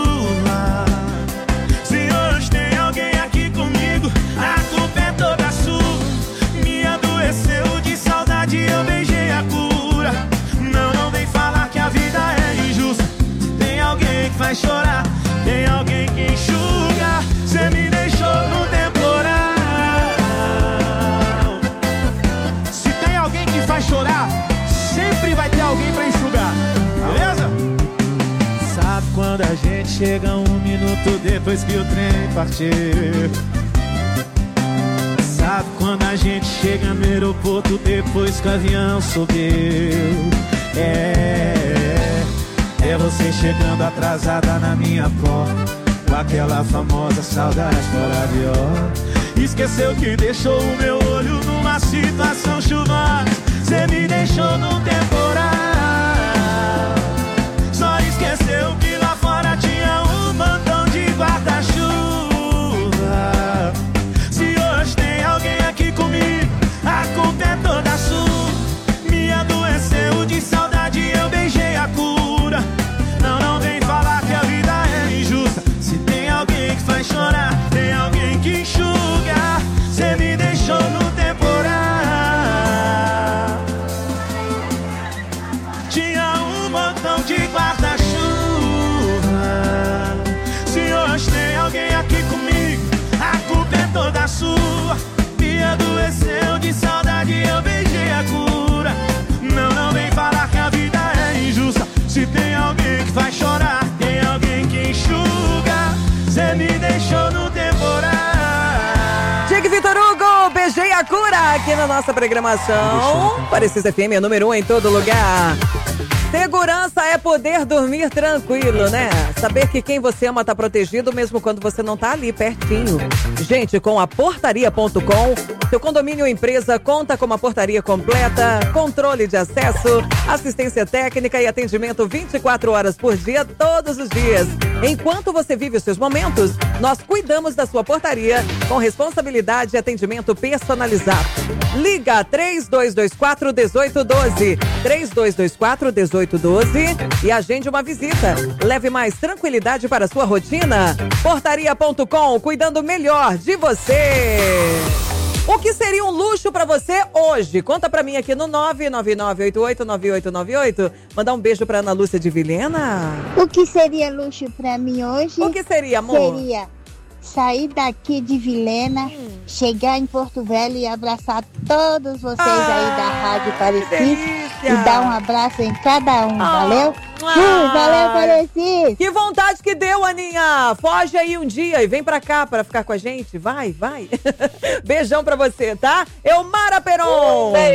Speaker 1: Se hoje tem alguém aqui comigo, a culpa é toda sua. Me adoeceu de saudade, eu beijei a cura. Não vem falar que a vida é injusta. Se tem alguém que faz chorar, tem alguém que enxuga. Cê me deixou no temporal. Se tem alguém que faz chorar, sempre vai ter alguém pra enxugar, beleza? Sabe quando a gente chega um minuto depois que o trem partiu? Sabe quando a gente chega no aeroporto depois que o avião subiu? É você chegando atrasada na minha porta, com aquela famosa saudade fora de hora. Esqueceu que deixou o meu olho numa situação chuvosa. Cê me deixou no temporal. Só esqueceu que lá fora tinha um montão de guarda-chuva. Se hoje tem alguém aqui comigo, a culpa é toda sua. Me adoeceu de saudade, eu beijei a cura. Não vem falar que a vida é injusta. Se tem alguém que faz chorar, tem alguém que enxuga. Cê me deixou no temporal. Tinha um montão de guarda-chuva. Se hoje tem alguém aqui comigo, a culpa é toda sua. Me adoeceu de saudade, eu beijei a cura. Não vem falar que a vida é injusta. Se tem alguém que faz chorar, tem alguém que enxuga. Cê me deixou no temporal.
Speaker 9: Diego Vitor Hugo, beijei a cura aqui na nossa programação. Parecis FM é número 1 em todo lugar. Segurança é poder dormir tranquilo, né? Saber que quem você ama tá protegido mesmo quando você não tá ali pertinho. Gente, com a portaria.com, seu condomínio ou empresa conta com uma portaria completa, controle de acesso, assistência técnica e atendimento 24 horas por dia, todos os dias. Enquanto você vive os seus momentos, nós cuidamos da sua portaria com responsabilidade e atendimento personalizado. Liga 3224-1812, 3224-1812 e agende uma visita. Leve mais tranquilidade para a sua rotina. Portaria.com, cuidando melhor de você. O que seria um luxo pra você hoje? Conta pra mim aqui no 999889898. Mandar um beijo pra Ana Lúcia de Vilhena.
Speaker 5: O que seria luxo pra mim hoje?
Speaker 9: O que seria, amor?
Speaker 5: Seria sair daqui de Vilhena, chegar em Porto Velho e abraçar todos vocês aí da Rádio Parecis e dar um abraço em cada um, valeu? Valeu, Parecis!
Speaker 9: Que vontade que deu, Aninha! Foge aí um dia e vem pra cá pra ficar com a gente, vai. Beijão pra você, tá? Eumara Peron!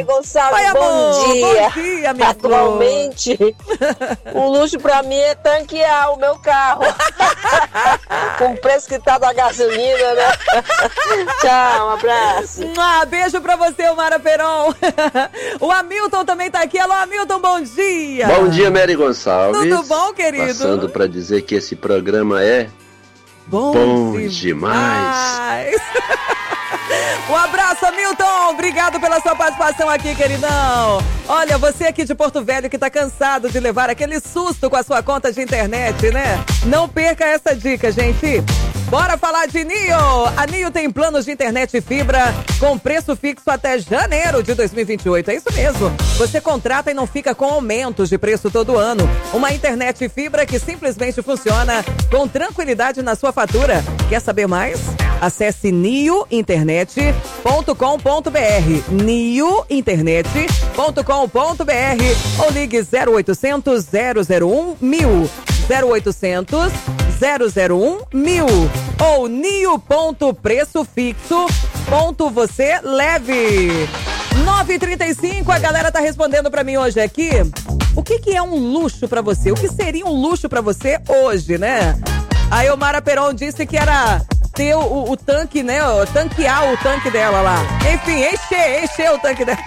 Speaker 10: Mary Gonçalves,
Speaker 9: Oi, amor.
Speaker 10: bom dia.
Speaker 9: Bom dia, minha
Speaker 10: Atualmente, o luxo pra mim é tanquear o meu carro. Com o preço que tá da gasolina, né? Tchau, um abraço.
Speaker 9: Beijo pra você, Mara Peron. O Hamilton também tá aqui. Alô, Hamilton, bom dia.
Speaker 12: Bom dia, Mary Gonçalves.
Speaker 9: Tudo bom, querido?
Speaker 12: Passando pra dizer que esse programa é bom demais.
Speaker 9: Um abraço, Hamilton. Obrigado pela sua participação aqui, queridão. Olha, você aqui de Porto Velho que tá cansado de levar aquele susto com a sua conta de internet, né? Não perca essa dica, gente. Bora falar de Nio. A Nio tem planos de internet e fibra com preço fixo até janeiro de 2028. É isso mesmo. Você contrata e não fica com aumentos de preço todo ano. Uma internet e fibra que simplesmente funciona com tranquilidade na sua fatura. Quer saber mais? Acesse niointernet.com.br, niointernet.com.br ou ligue 0800 001 1000, 0800 001 1000 ou nio.pressofixo.você-leve. 9h35, a galera tá respondendo pra mim hoje aqui. O que é um luxo pra você? O que seria um luxo pra você hoje, né? A Elmara Peron disse que era ter o tanque, né? Tanquear o tanque dela lá. Enfim, encher o tanque dela.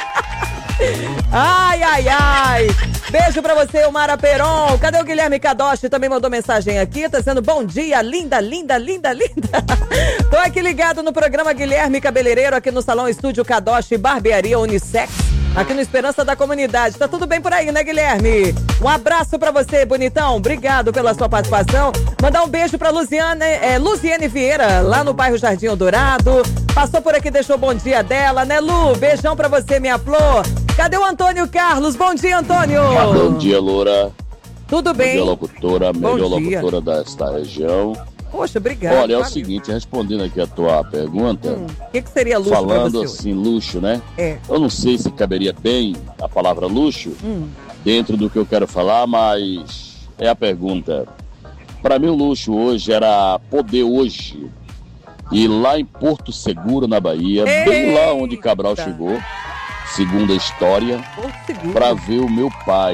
Speaker 9: Ai, ai, ai. Beijo pra você, Elmara Peron. Cadê o Guilherme Kadoshi? Também mandou mensagem aqui. Tá dizendo bom dia, linda, linda, linda, linda. Tô aqui ligado no programa Guilherme Cabeleireiro, aqui no Salão Estúdio Kadoshi Barbearia Unissex, aqui no Esperança da Comunidade. Tá tudo bem por aí, né, Guilherme? Um abraço pra você, bonitão. Obrigado pela sua participação. Mandar um beijo pra Luziane Vieira, lá no bairro Jardim Eldorado. Passou por aqui, deixou o bom dia dela, né, Lu? Beijão pra você, minha flor. Cadê o Antônio Carlos? Bom dia, Antônio.
Speaker 13: Bom dia, Loura.
Speaker 9: Tudo bem?
Speaker 13: Bom dia, locutora, melhor locutora desta região.
Speaker 9: Poxa, obrigado.
Speaker 13: Olha, é o seguinte, respondendo aqui a tua pergunta.
Speaker 9: O que seria luxo
Speaker 13: falando
Speaker 9: pra você
Speaker 13: assim, luxo, né?
Speaker 9: É.
Speaker 13: Eu não sei se caberia bem a palavra luxo dentro do que eu quero falar, mas é a pergunta. Para mim, o luxo hoje era poder hoje ir lá em Porto Seguro, na Bahia, bem lá onde Cabral chegou, segundo a história, para ver o meu pai,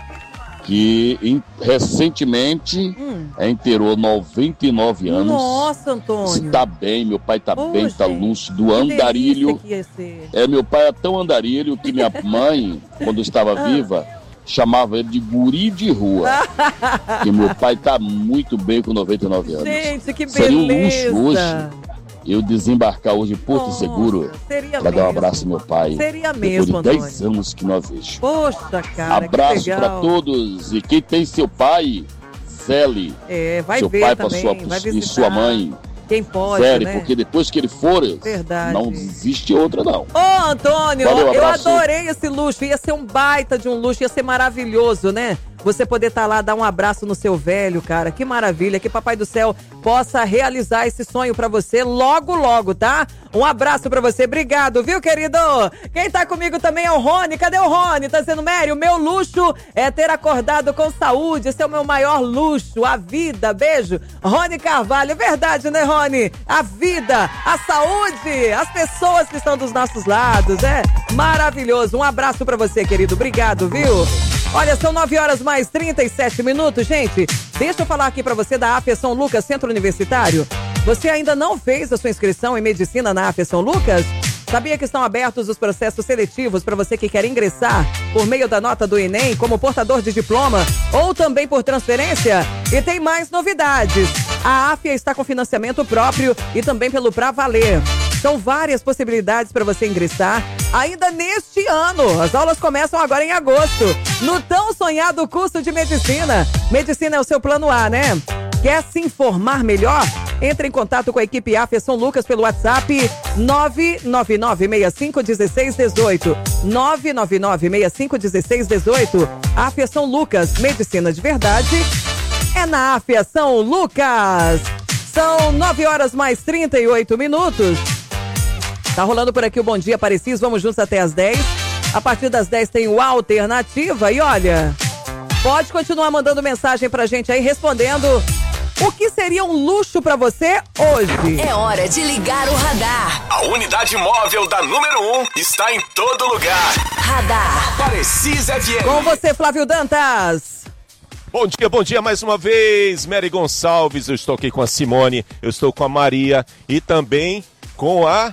Speaker 13: que recentemente inteirou 99 anos.
Speaker 9: Nossa, Antônio.
Speaker 13: Se tá bem, meu pai tá bem, tá lúcido, andarilho. Meu pai é tão andarilho que minha mãe, quando estava viva, chamava ele de guri de rua. Que meu pai tá muito bem com 99 anos.
Speaker 9: Gente, que beleza.
Speaker 13: Seria um luxo hoje eu desembarcar hoje em Porto Seguro para dar um abraço ao meu pai.
Speaker 9: Seria mesmo,
Speaker 13: Antônio. Depois de 10 anos que não vejo.
Speaker 9: Poxa, cara,
Speaker 13: abraço
Speaker 9: que legal.
Speaker 13: para todos. E quem tem seu pai, zele.
Speaker 9: Vai
Speaker 13: seu
Speaker 9: ver
Speaker 13: pai
Speaker 9: também, vai
Speaker 13: e sua mãe.
Speaker 9: Quem pode,
Speaker 13: Zele,
Speaker 9: né?
Speaker 13: porque depois que ele for, não existe outra, não.
Speaker 9: Ô, Antônio,
Speaker 13: Valeu,
Speaker 9: eu
Speaker 13: abraço.
Speaker 9: adorei esse luxo. Ia ser um baita de um luxo, ia ser maravilhoso, né? Você poder estar lá, dar um abraço no seu velho, cara. Que maravilha. Que Papai do Céu possa realizar esse sonho pra você logo, logo, tá? Um abraço pra você. Obrigado, viu, querido? Quem tá comigo também é o Rony. Cadê o Rony? Tá dizendo, Mary, o meu luxo é ter acordado com saúde. Esse é o meu maior luxo. A vida. Beijo. Rony Carvalho. É verdade, né, Rony? A vida, a saúde, as pessoas que estão dos nossos lados. É maravilhoso. Um abraço pra você, querido. Obrigado, viu? Olha, são 9h mais 37 minutos, gente. Deixa eu falar aqui pra você da AFES São Lucas Centro Universitário. Você ainda não fez a sua inscrição em medicina na AFES São Lucas? Sabia que estão abertos os processos seletivos para você que quer ingressar por meio da nota do Enem como portador de diploma ou também por transferência? E tem mais novidades. A AFIA está com financiamento próprio e também pelo Pra Valer. São várias possibilidades para você ingressar ainda neste ano. As aulas começam agora em agosto, no tão sonhado curso de medicina. Medicina é o seu plano A, né? Quer se informar melhor? Entre em contato com a equipe AFES São Lucas pelo WhatsApp 999651618. 999651618. AFES São Lucas, medicina de verdade é na AFES São Lucas. São 9h mais 38 minutos. Tá rolando por aqui o Bom Dia Parecis, vamos juntos até as 10. A partir das 10 tem o Alternativa e olha, pode continuar mandando mensagem pra gente aí, respondendo O que seria um luxo pra você hoje?
Speaker 11: É hora de ligar o radar.
Speaker 2: A unidade móvel da número 1 está em todo lugar.
Speaker 11: Radar.
Speaker 2: Precisa FM.
Speaker 9: Com você, Flávio Dantas.
Speaker 24: Bom dia mais uma vez, Mary Gonçalves. Eu estou aqui com a Simone, eu estou com a Maria e também com a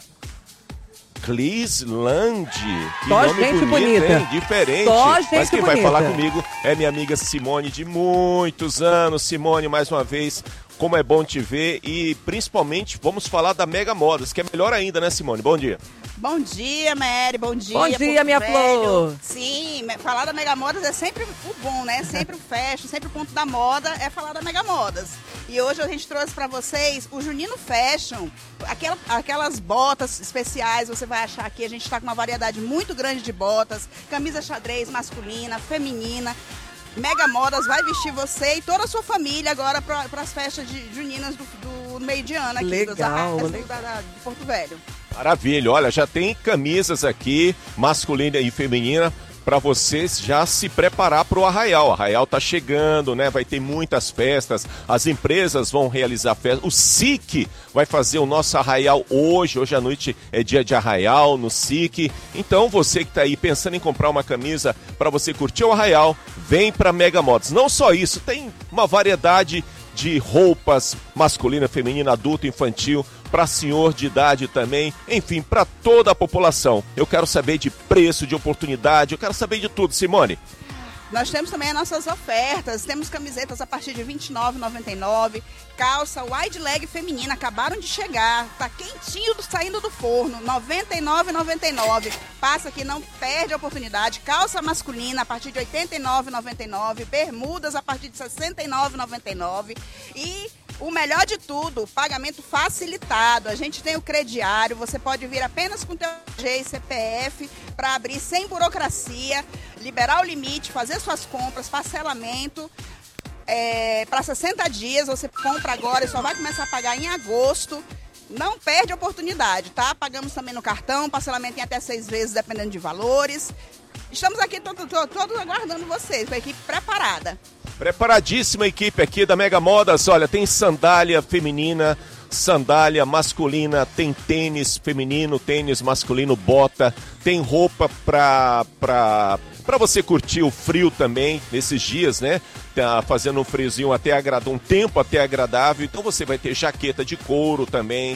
Speaker 24: Clisland. Que
Speaker 9: só
Speaker 24: nome
Speaker 9: gente
Speaker 24: bonito,
Speaker 9: bonita.
Speaker 24: Hein? Diferente.
Speaker 9: Só gente
Speaker 24: Mas quem
Speaker 9: bonita.
Speaker 24: vai falar comigo é minha amiga Simone, de muitos anos. Simone, mais uma vez, como é bom te ver e principalmente vamos falar da Mega Modas, que é melhor ainda, né, Simone? Bom dia.
Speaker 14: Bom dia, Mary. Bom dia.
Speaker 9: Bom dia, minha flor.
Speaker 14: Sim, falar da Mega Modas é sempre o bom, né? Sempre o fashion, sempre o ponto da moda é falar da Mega Modas. E hoje a gente trouxe pra vocês o Junino Fashion. Aquelas botas especiais, você vai achar aqui. A gente tá com uma variedade muito grande de botas. Camisa xadrez masculina, feminina. Mega Modas vai vestir você e toda a sua família agora para as festas juninas do meio de ano aqui.
Speaker 9: Legal,
Speaker 14: de Porto Velho.
Speaker 24: Maravilha, olha, já tem camisas aqui, masculina e feminina, para vocês já se preparar para o Arraial. O Arraial tá chegando, né? Vai ter muitas festas, as empresas vão realizar festas. O SIC vai fazer o nosso Arraial hoje à noite é dia de Arraial no SIC. Então você que tá aí pensando em comprar uma camisa para você curtir o Arraial, vem para Mega Modas. Não só isso, tem uma variedade de roupas masculina, feminina, adulto, infantil, para senhor de idade também, enfim, para toda a população. Eu quero saber de preço, de oportunidade, eu quero saber de tudo, Simone.
Speaker 14: Nós temos também as nossas ofertas, temos camisetas a partir de R$ 29,99, calça wide leg feminina, acabaram de chegar, tá quentinho saindo do forno, R$ 99,99. Passa aqui, não perde a oportunidade. Calça masculina a partir de R$ 89,99, bermudas a partir de R$ 69,99 e o melhor de tudo, pagamento facilitado. A gente tem o crediário, você pode vir apenas com o teu RG e CPF para abrir sem burocracia, liberar o limite, fazer suas compras, parcelamento para 60 dias. Você compra agora e só vai começar a pagar em agosto. Não perde a oportunidade, tá? Pagamos também no cartão, parcelamento em até 6 vezes, dependendo de valores. Estamos aqui todos aguardando vocês, com a equipe preparada.
Speaker 24: Preparadíssima a equipe aqui da Mega Modas. Olha, tem sandália feminina, sandália masculina, tem tênis feminino, tênis masculino, bota, tem roupa pra você curtir o frio também, nesses dias, né? Tá fazendo um friozinho um tempo até agradável, então você vai ter jaqueta de couro também,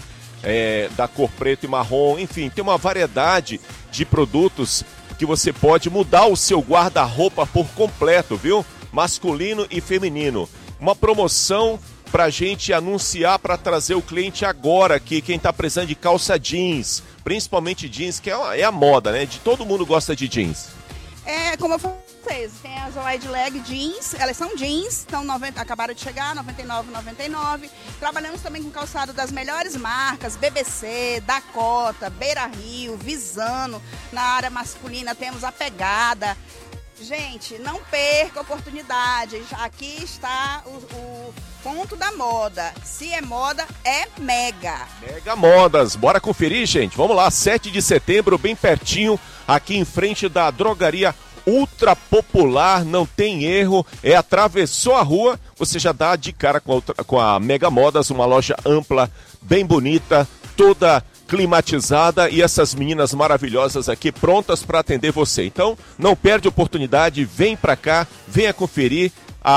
Speaker 24: da cor preto e marrom, enfim, tem uma variedade de produtos que você pode mudar o seu guarda-roupa por completo, viu? Masculino e feminino. Uma promoção pra gente anunciar, pra trazer o cliente agora aqui, quem tá precisando de calça jeans, principalmente jeans, que é a moda, né? Todo mundo gosta de jeans.
Speaker 14: Como eu falei pra vocês, tem as wide leg jeans, elas são jeans, acabaram de chegar, R$ 99,99. Trabalhamos também com calçado das melhores marcas, BBC, Dakota, Beira Rio, Visano. Na área masculina temos a Pegada. Gente, não perca a oportunidade. Aqui está o ponto da moda. Se é moda, é Mega.
Speaker 24: Mega Modas. Bora conferir, gente. Vamos lá, 7 de setembro, bem pertinho, aqui em frente da drogaria Ultra Popular. Não tem erro. Atravessou a rua, você já dá de cara com a Mega Modas, uma loja ampla, bem bonita, toda climatizada, e essas meninas maravilhosas aqui prontas para atender você. Então, não perde a oportunidade, vem para cá, venha conferir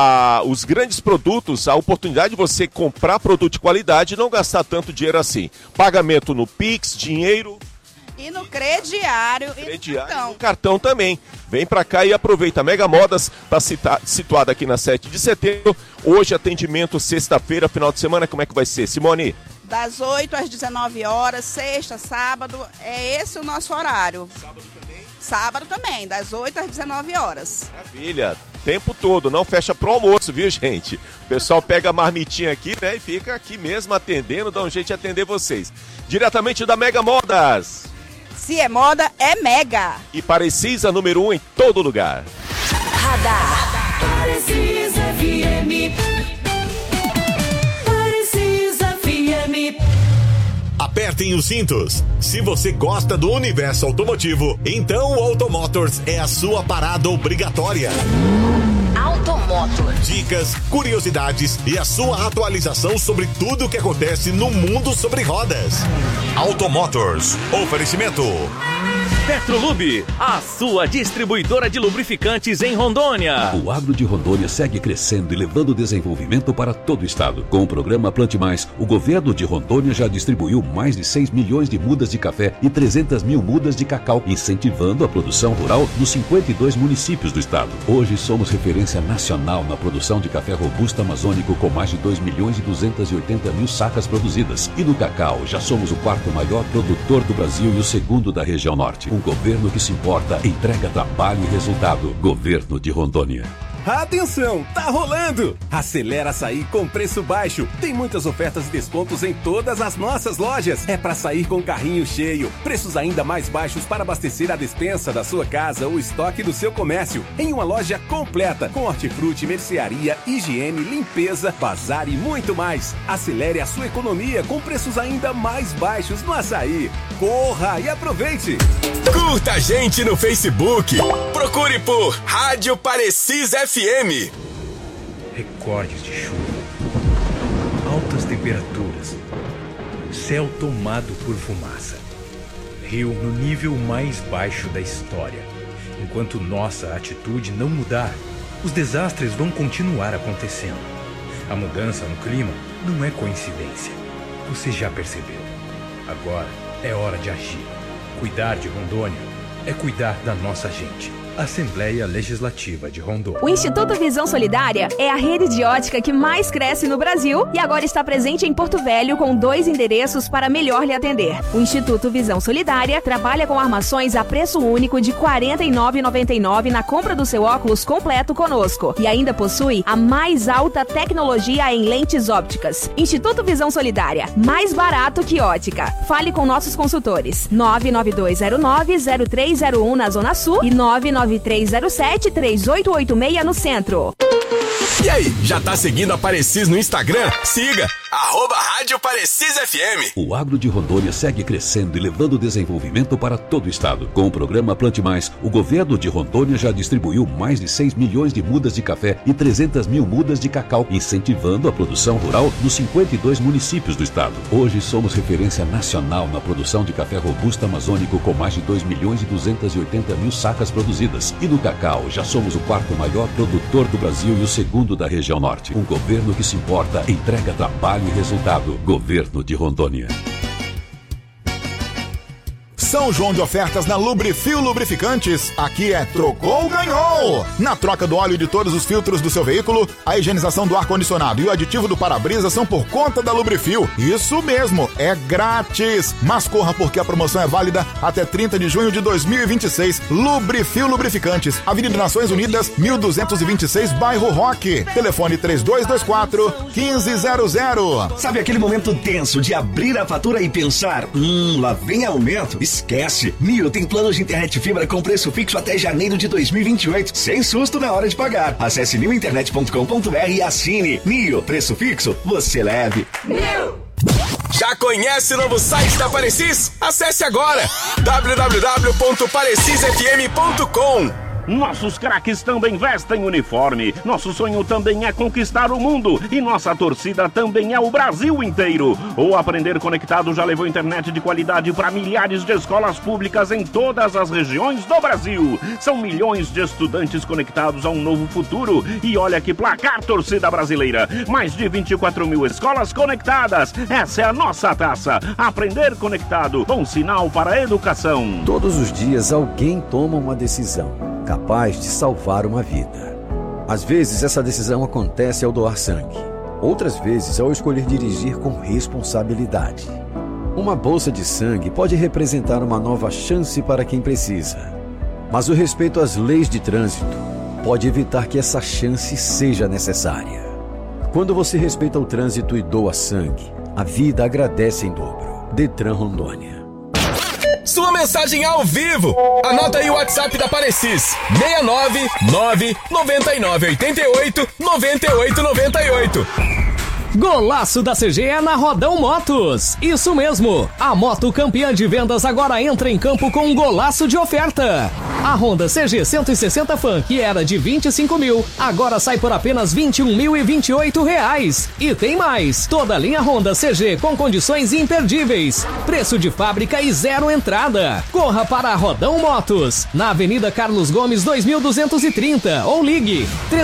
Speaker 24: os grandes produtos, a oportunidade de você comprar produto de qualidade e não gastar tanto dinheiro assim. Pagamento no Pix, dinheiro
Speaker 14: e no crediário
Speaker 24: e no cartão também. Vem pra cá e aproveita. Mega Modas está situada aqui na 7 de setembro. Hoje atendimento sexta-feira, final de semana. Como é que vai ser, Simone?
Speaker 14: Das 8 às 19 horas, sexta, sábado, é esse o nosso horário.
Speaker 24: Sábado também?
Speaker 14: Sábado também, das 8 às 19 horas.
Speaker 24: Maravilha, tempo todo, não fecha pro almoço, viu, gente? O pessoal pega a marmitinha aqui, né, e fica aqui mesmo atendendo, dá um jeito de atender vocês. Diretamente da Mega Modas.
Speaker 14: Se é moda, é Mega.
Speaker 24: E Precisa número 1 em todo lugar.
Speaker 11: Radar. Precisa FM.
Speaker 20: Apertem os cintos. Se você gosta do universo automotivo, então o Automotors é a sua parada obrigatória.
Speaker 11: Automotor.
Speaker 15: Dicas, curiosidades e a sua atualização sobre tudo o que acontece no mundo sobre rodas. Automotors. Oferecimento.
Speaker 22: Petrolube, a sua distribuidora de lubrificantes em Rondônia.
Speaker 6: O agro de Rondônia segue crescendo e levando desenvolvimento para todo o estado. Com o programa Plante Mais, o governo de Rondônia já distribuiu mais de 6 milhões de mudas de café e 300 mil mudas de cacau, incentivando a produção rural nos 52 municípios do estado. Hoje somos referência nacional na produção de café robusto amazônico com mais de 2 milhões e 280 mil sacas produzidas. E no cacau, já somos o 4º maior produtor do Brasil e o 2º da região norte. Um governo que se importa, entrega trabalho e resultado. Governo de Rondônia.
Speaker 16: Atenção, tá rolando! Acelera Açaí com preço baixo. Tem muitas ofertas e descontos em todas as nossas lojas. É pra sair com carrinho cheio. Preços ainda mais baixos para abastecer a despensa da sua casa ou estoque do seu comércio. Em uma loja completa, com hortifruti, mercearia, higiene, limpeza, bazar e muito mais. Acelere a sua economia com preços ainda mais baixos no Açaí. Corra e aproveite!
Speaker 2: Curta a gente no Facebook. Procure por Rádio Parecis FM.
Speaker 8: Recordes de chuva, altas temperaturas, céu tomado por fumaça, rio no nível mais baixo da história. Enquanto nossa atitude não mudar, os desastres vão continuar acontecendo. A mudança no clima não é coincidência. Você já percebeu. Agora é hora de agir. Cuidar de Rondônia é cuidar da nossa gente. Assembleia Legislativa de Rondônia.
Speaker 17: O Instituto Visão Solidária é a rede de ótica que mais cresce no Brasil e agora está presente em Porto Velho com 2 endereços para melhor lhe atender. O Instituto Visão Solidária trabalha com armações a preço único de R$ 49,99 na compra do seu óculos completo conosco e ainda possui a mais alta tecnologia em lentes ópticas. Instituto Visão Solidária, mais barato que ótica. Fale com nossos consultores 99209-0301 na Zona Sul e 99307-3886 no centro.
Speaker 2: E aí, já tá seguindo a Parecis no Instagram? Siga, @Rádio Parecis FM.
Speaker 6: O agro de Rondônia segue crescendo e levando desenvolvimento para todo o estado. Com o programa Plante Mais, o governo de Rondônia já distribuiu mais de 6 milhões de mudas de café e 300 mil mudas de cacau, incentivando a produção rural nos 52 municípios do estado. Hoje somos referência nacional na produção de café robusto amazônico com mais de 2 milhões e 280 mil sacas produzidas. E no cacau, já somos o 4º maior produtor do Brasil e o 2º da região norte. Um governo que se importa, entrega trabalho e resultado. Governo de Rondônia.
Speaker 18: São João de ofertas na Lubrifil Lubrificantes. Aqui é trocou, ganhou! Na troca do óleo de todos os filtros do seu veículo, a higienização do ar-condicionado e o aditivo do para-brisa são por conta da Lubrifil. Isso mesmo, é grátis! Mas corra porque a promoção é válida até 30 de junho de 2026. Lubrifil Lubrificantes, Avenida Nações Unidas, 1226, Bairro Roque. Telefone 3224-1500.
Speaker 19: Sabe aquele momento tenso de abrir a fatura e pensar, lá vem aumento? Esquece! Nio tem planos de internet fibra com preço fixo até janeiro de 2028, sem susto na hora de pagar. Acesse niointernet.com.br e assine. Nio, preço fixo, você leve.
Speaker 2: Nio! Já conhece o novo site da Parecis? Acesse agora www.parecisfm.com.
Speaker 26: Nossos craques também vestem uniforme. Nosso sonho também é conquistar o mundo. E nossa torcida também é o Brasil inteiro. O Aprender Conectado já levou internet de qualidade para milhares de escolas públicas em todas as regiões do Brasil. São milhões de estudantes conectados a um novo futuro. E olha que placar, torcida brasileira. Mais de 24 mil escolas conectadas. Essa é a nossa taça. Aprender Conectado, bom sinal para a educação.
Speaker 3: Todos os dias alguém toma uma decisão capaz de salvar uma vida. Às vezes essa decisão acontece ao doar sangue. Outras vezes ao escolher dirigir com responsabilidade. Uma bolsa de sangue pode representar uma nova chance para quem precisa. Mas o respeito às leis de trânsito pode evitar que essa chance seja necessária. Quando você respeita o trânsito e doa sangue, a vida agradece em dobro. Detran Rondônia.
Speaker 2: Sua mensagem ao vivo. Anota aí o WhatsApp da Parecis. 699-9988-9898.
Speaker 27: Golaço da CG é na Rodão Motos. Isso mesmo. A moto campeã de vendas agora entra em campo com um golaço de oferta. A Honda CG 160 Fan, que era de 25 mil, agora sai por apenas 21.028 reais. E tem mais, toda a linha Honda CG com condições imperdíveis, preço de fábrica e zero entrada. Corra para a Rodão Motos, na Avenida Carlos Gomes 2230, ou ligue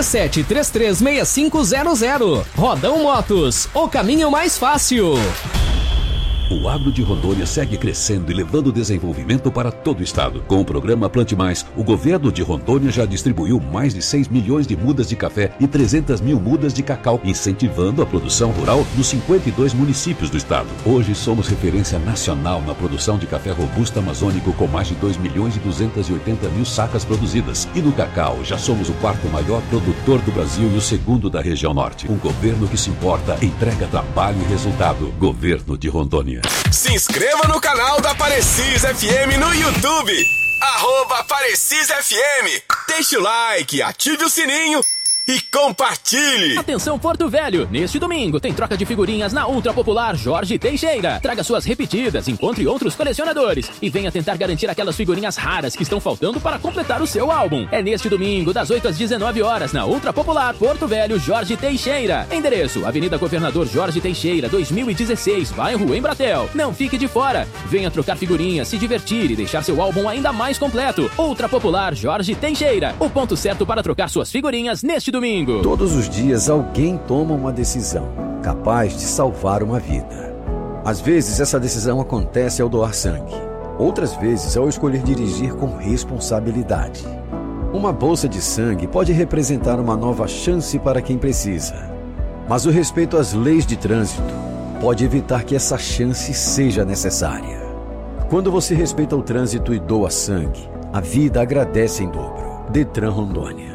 Speaker 27: 37336500. Rodão Motos, o caminho mais fácil.
Speaker 6: O agro de Rondônia segue crescendo e levando desenvolvimento para todo o estado. Com o programa Plante Mais, o governo de Rondônia já distribuiu mais de 6 milhões de mudas de café e 300 mil mudas de cacau, incentivando a produção rural nos 52 municípios do estado. Hoje somos referência nacional na produção de café robusto amazônico, com mais de 2 milhões e 280 mil sacas produzidas. E no cacau, já somos o quarto maior produtor do Brasil e o segundo da região norte. Um governo que se importa, entrega trabalho e resultado. Governo de Rondônia.
Speaker 2: Se inscreva no canal da Parecis FM no YouTube. @Parecis FM. Deixe o like, ative o sininho e compartilhe.
Speaker 1: Atenção Porto Velho, neste domingo tem troca de figurinhas na Ultra Popular Jorge Teixeira. Traga suas repetidas, encontre outros colecionadores e venha tentar garantir aquelas figurinhas raras que estão faltando para completar o seu álbum. É neste domingo, das 8 às 19 horas, na Ultra Popular Porto Velho Jorge Teixeira. Endereço: Avenida Governador Jorge Teixeira, 2016, bairro Embratel. Não fique de fora. Venha trocar figurinhas, se divertir e deixar seu álbum ainda mais completo. Ultra Popular Jorge Teixeira, o ponto certo para trocar suas figurinhas neste domingo.
Speaker 3: Todos os dias alguém toma uma decisão capaz de salvar uma vida. Às vezes essa decisão acontece ao doar sangue. Outras vezes ao escolher dirigir com responsabilidade. Uma bolsa de sangue pode representar uma nova chance para quem precisa. Mas o respeito às leis de trânsito pode evitar que essa chance seja necessária. Quando você respeita o trânsito e doa sangue, a vida agradece em dobro. Detran Rondônia.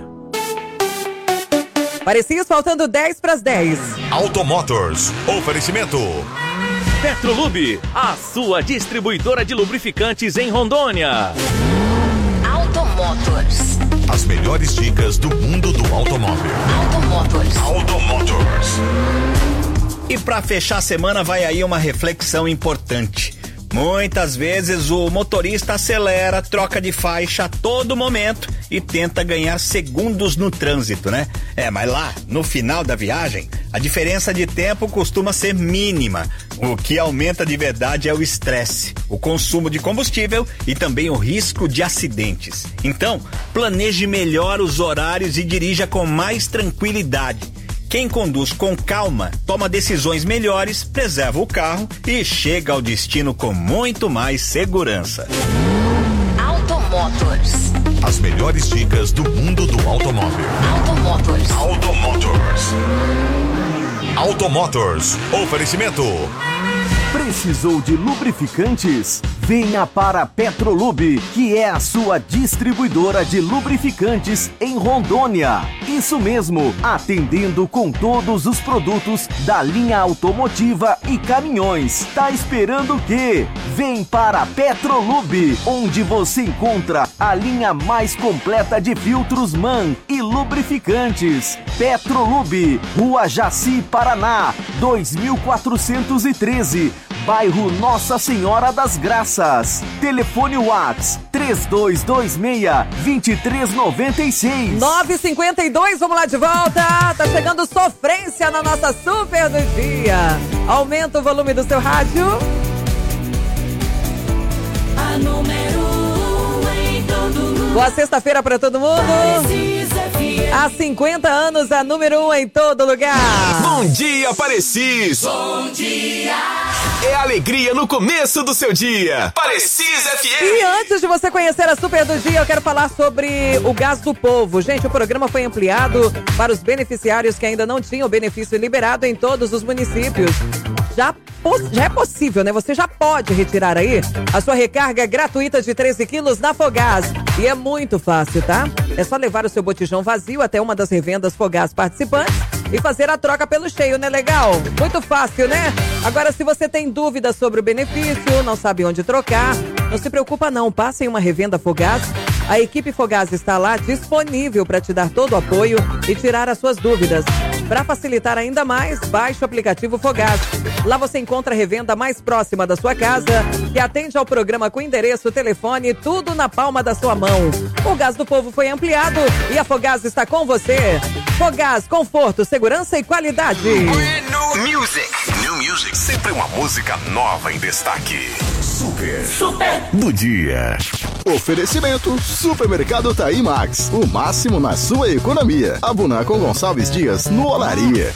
Speaker 9: Parecis, faltando 10 para as 10.
Speaker 15: Automotors, oferecimento.
Speaker 22: Petrolube, a sua distribuidora de lubrificantes em Rondônia.
Speaker 4: Automotors.
Speaker 15: As melhores dicas do mundo do automóvel. Automotors.
Speaker 5: E para fechar a semana vai aí uma reflexão importante. Muitas vezes o motorista acelera, troca de faixa a todo momento e tenta ganhar segundos no trânsito, né? Mas lá, no final da viagem, a diferença de tempo costuma ser mínima. O que aumenta de verdade é o estresse, o consumo de combustível e também o risco de acidentes. Então, planeje melhor os horários e dirija com mais tranquilidade. Quem conduz com calma, toma decisões melhores, preserva o carro e chega ao destino com muito mais segurança.
Speaker 4: Automotors.
Speaker 15: As melhores dicas do mundo do automóvel. Automotors. Oferecimento.
Speaker 7: Precisou de lubrificantes? Venha para a Petrolube, que é a sua distribuidora de lubrificantes em Rondônia. Isso mesmo, atendendo com todos os produtos da linha automotiva e caminhões. Tá esperando o quê? Vem para a Petrolube, onde você encontra a linha mais completa de filtros MAN e lubrificantes. Petrolube, Rua Jaci, Paraná, 2413. Bairro Nossa Senhora das Graças. Telefone WhatsApp 3226-2396.
Speaker 9: 9h52, vamos lá de volta. Tá chegando sofrência na nossa super do dia. Aumenta o volume do seu rádio.
Speaker 21: A número 1 em todo mundo.
Speaker 9: Boa sexta-feira pra todo mundo. Há 50 anos, a número 1 em todo lugar.
Speaker 2: Bom dia, Parecis.
Speaker 21: Bom dia.
Speaker 2: É alegria no começo do seu dia. Parecis FM.
Speaker 9: E antes de você conhecer a super do dia, eu quero falar sobre o Gás do Povo. Gente, o programa foi ampliado para os beneficiários que ainda não tinham o benefício liberado em todos os municípios. Já é possível, né? Você já pode retirar aí a sua recarga gratuita de 13 quilos na Fogás. E é muito fácil, tá? É só levar o seu botijão vazio até uma das revendas Fogás participantes e fazer a troca pelo cheio, né? Legal? Muito fácil, né? Agora, se você tem dúvidas sobre o benefício, não sabe onde trocar, não se preocupa não. Passe em uma revenda Fogás. A equipe Fogás está lá disponível para te dar todo o apoio e tirar as suas dúvidas. Para facilitar ainda mais, baixe o aplicativo Fogás. Lá você encontra a revenda mais próxima da sua casa e atende ao programa com endereço, telefone, tudo na palma da sua mão. O Gás do Povo foi ampliado e a Fogás está com você. Fogás, conforto, segurança e qualidade.
Speaker 15: New Music, sempre uma música nova em destaque. Super do dia.
Speaker 4: Oferecimento Supermercado Taí Max, o máximo na sua economia. Abuna com Gonçalves Dias no Olaria.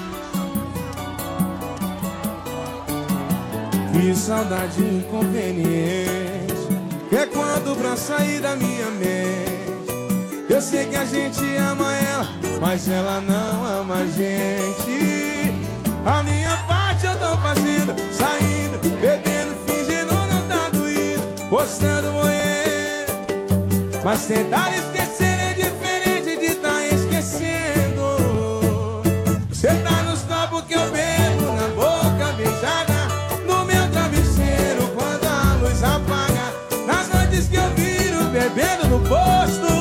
Speaker 10: Que saudade inconveniente, que é quando pra sair da minha mente. Eu sei que a gente ama ela, mas ela não ama a gente. A minha parte eu tô fazendo, saindo, bebendo, fingindo não tá doído, postando moer, mas tentar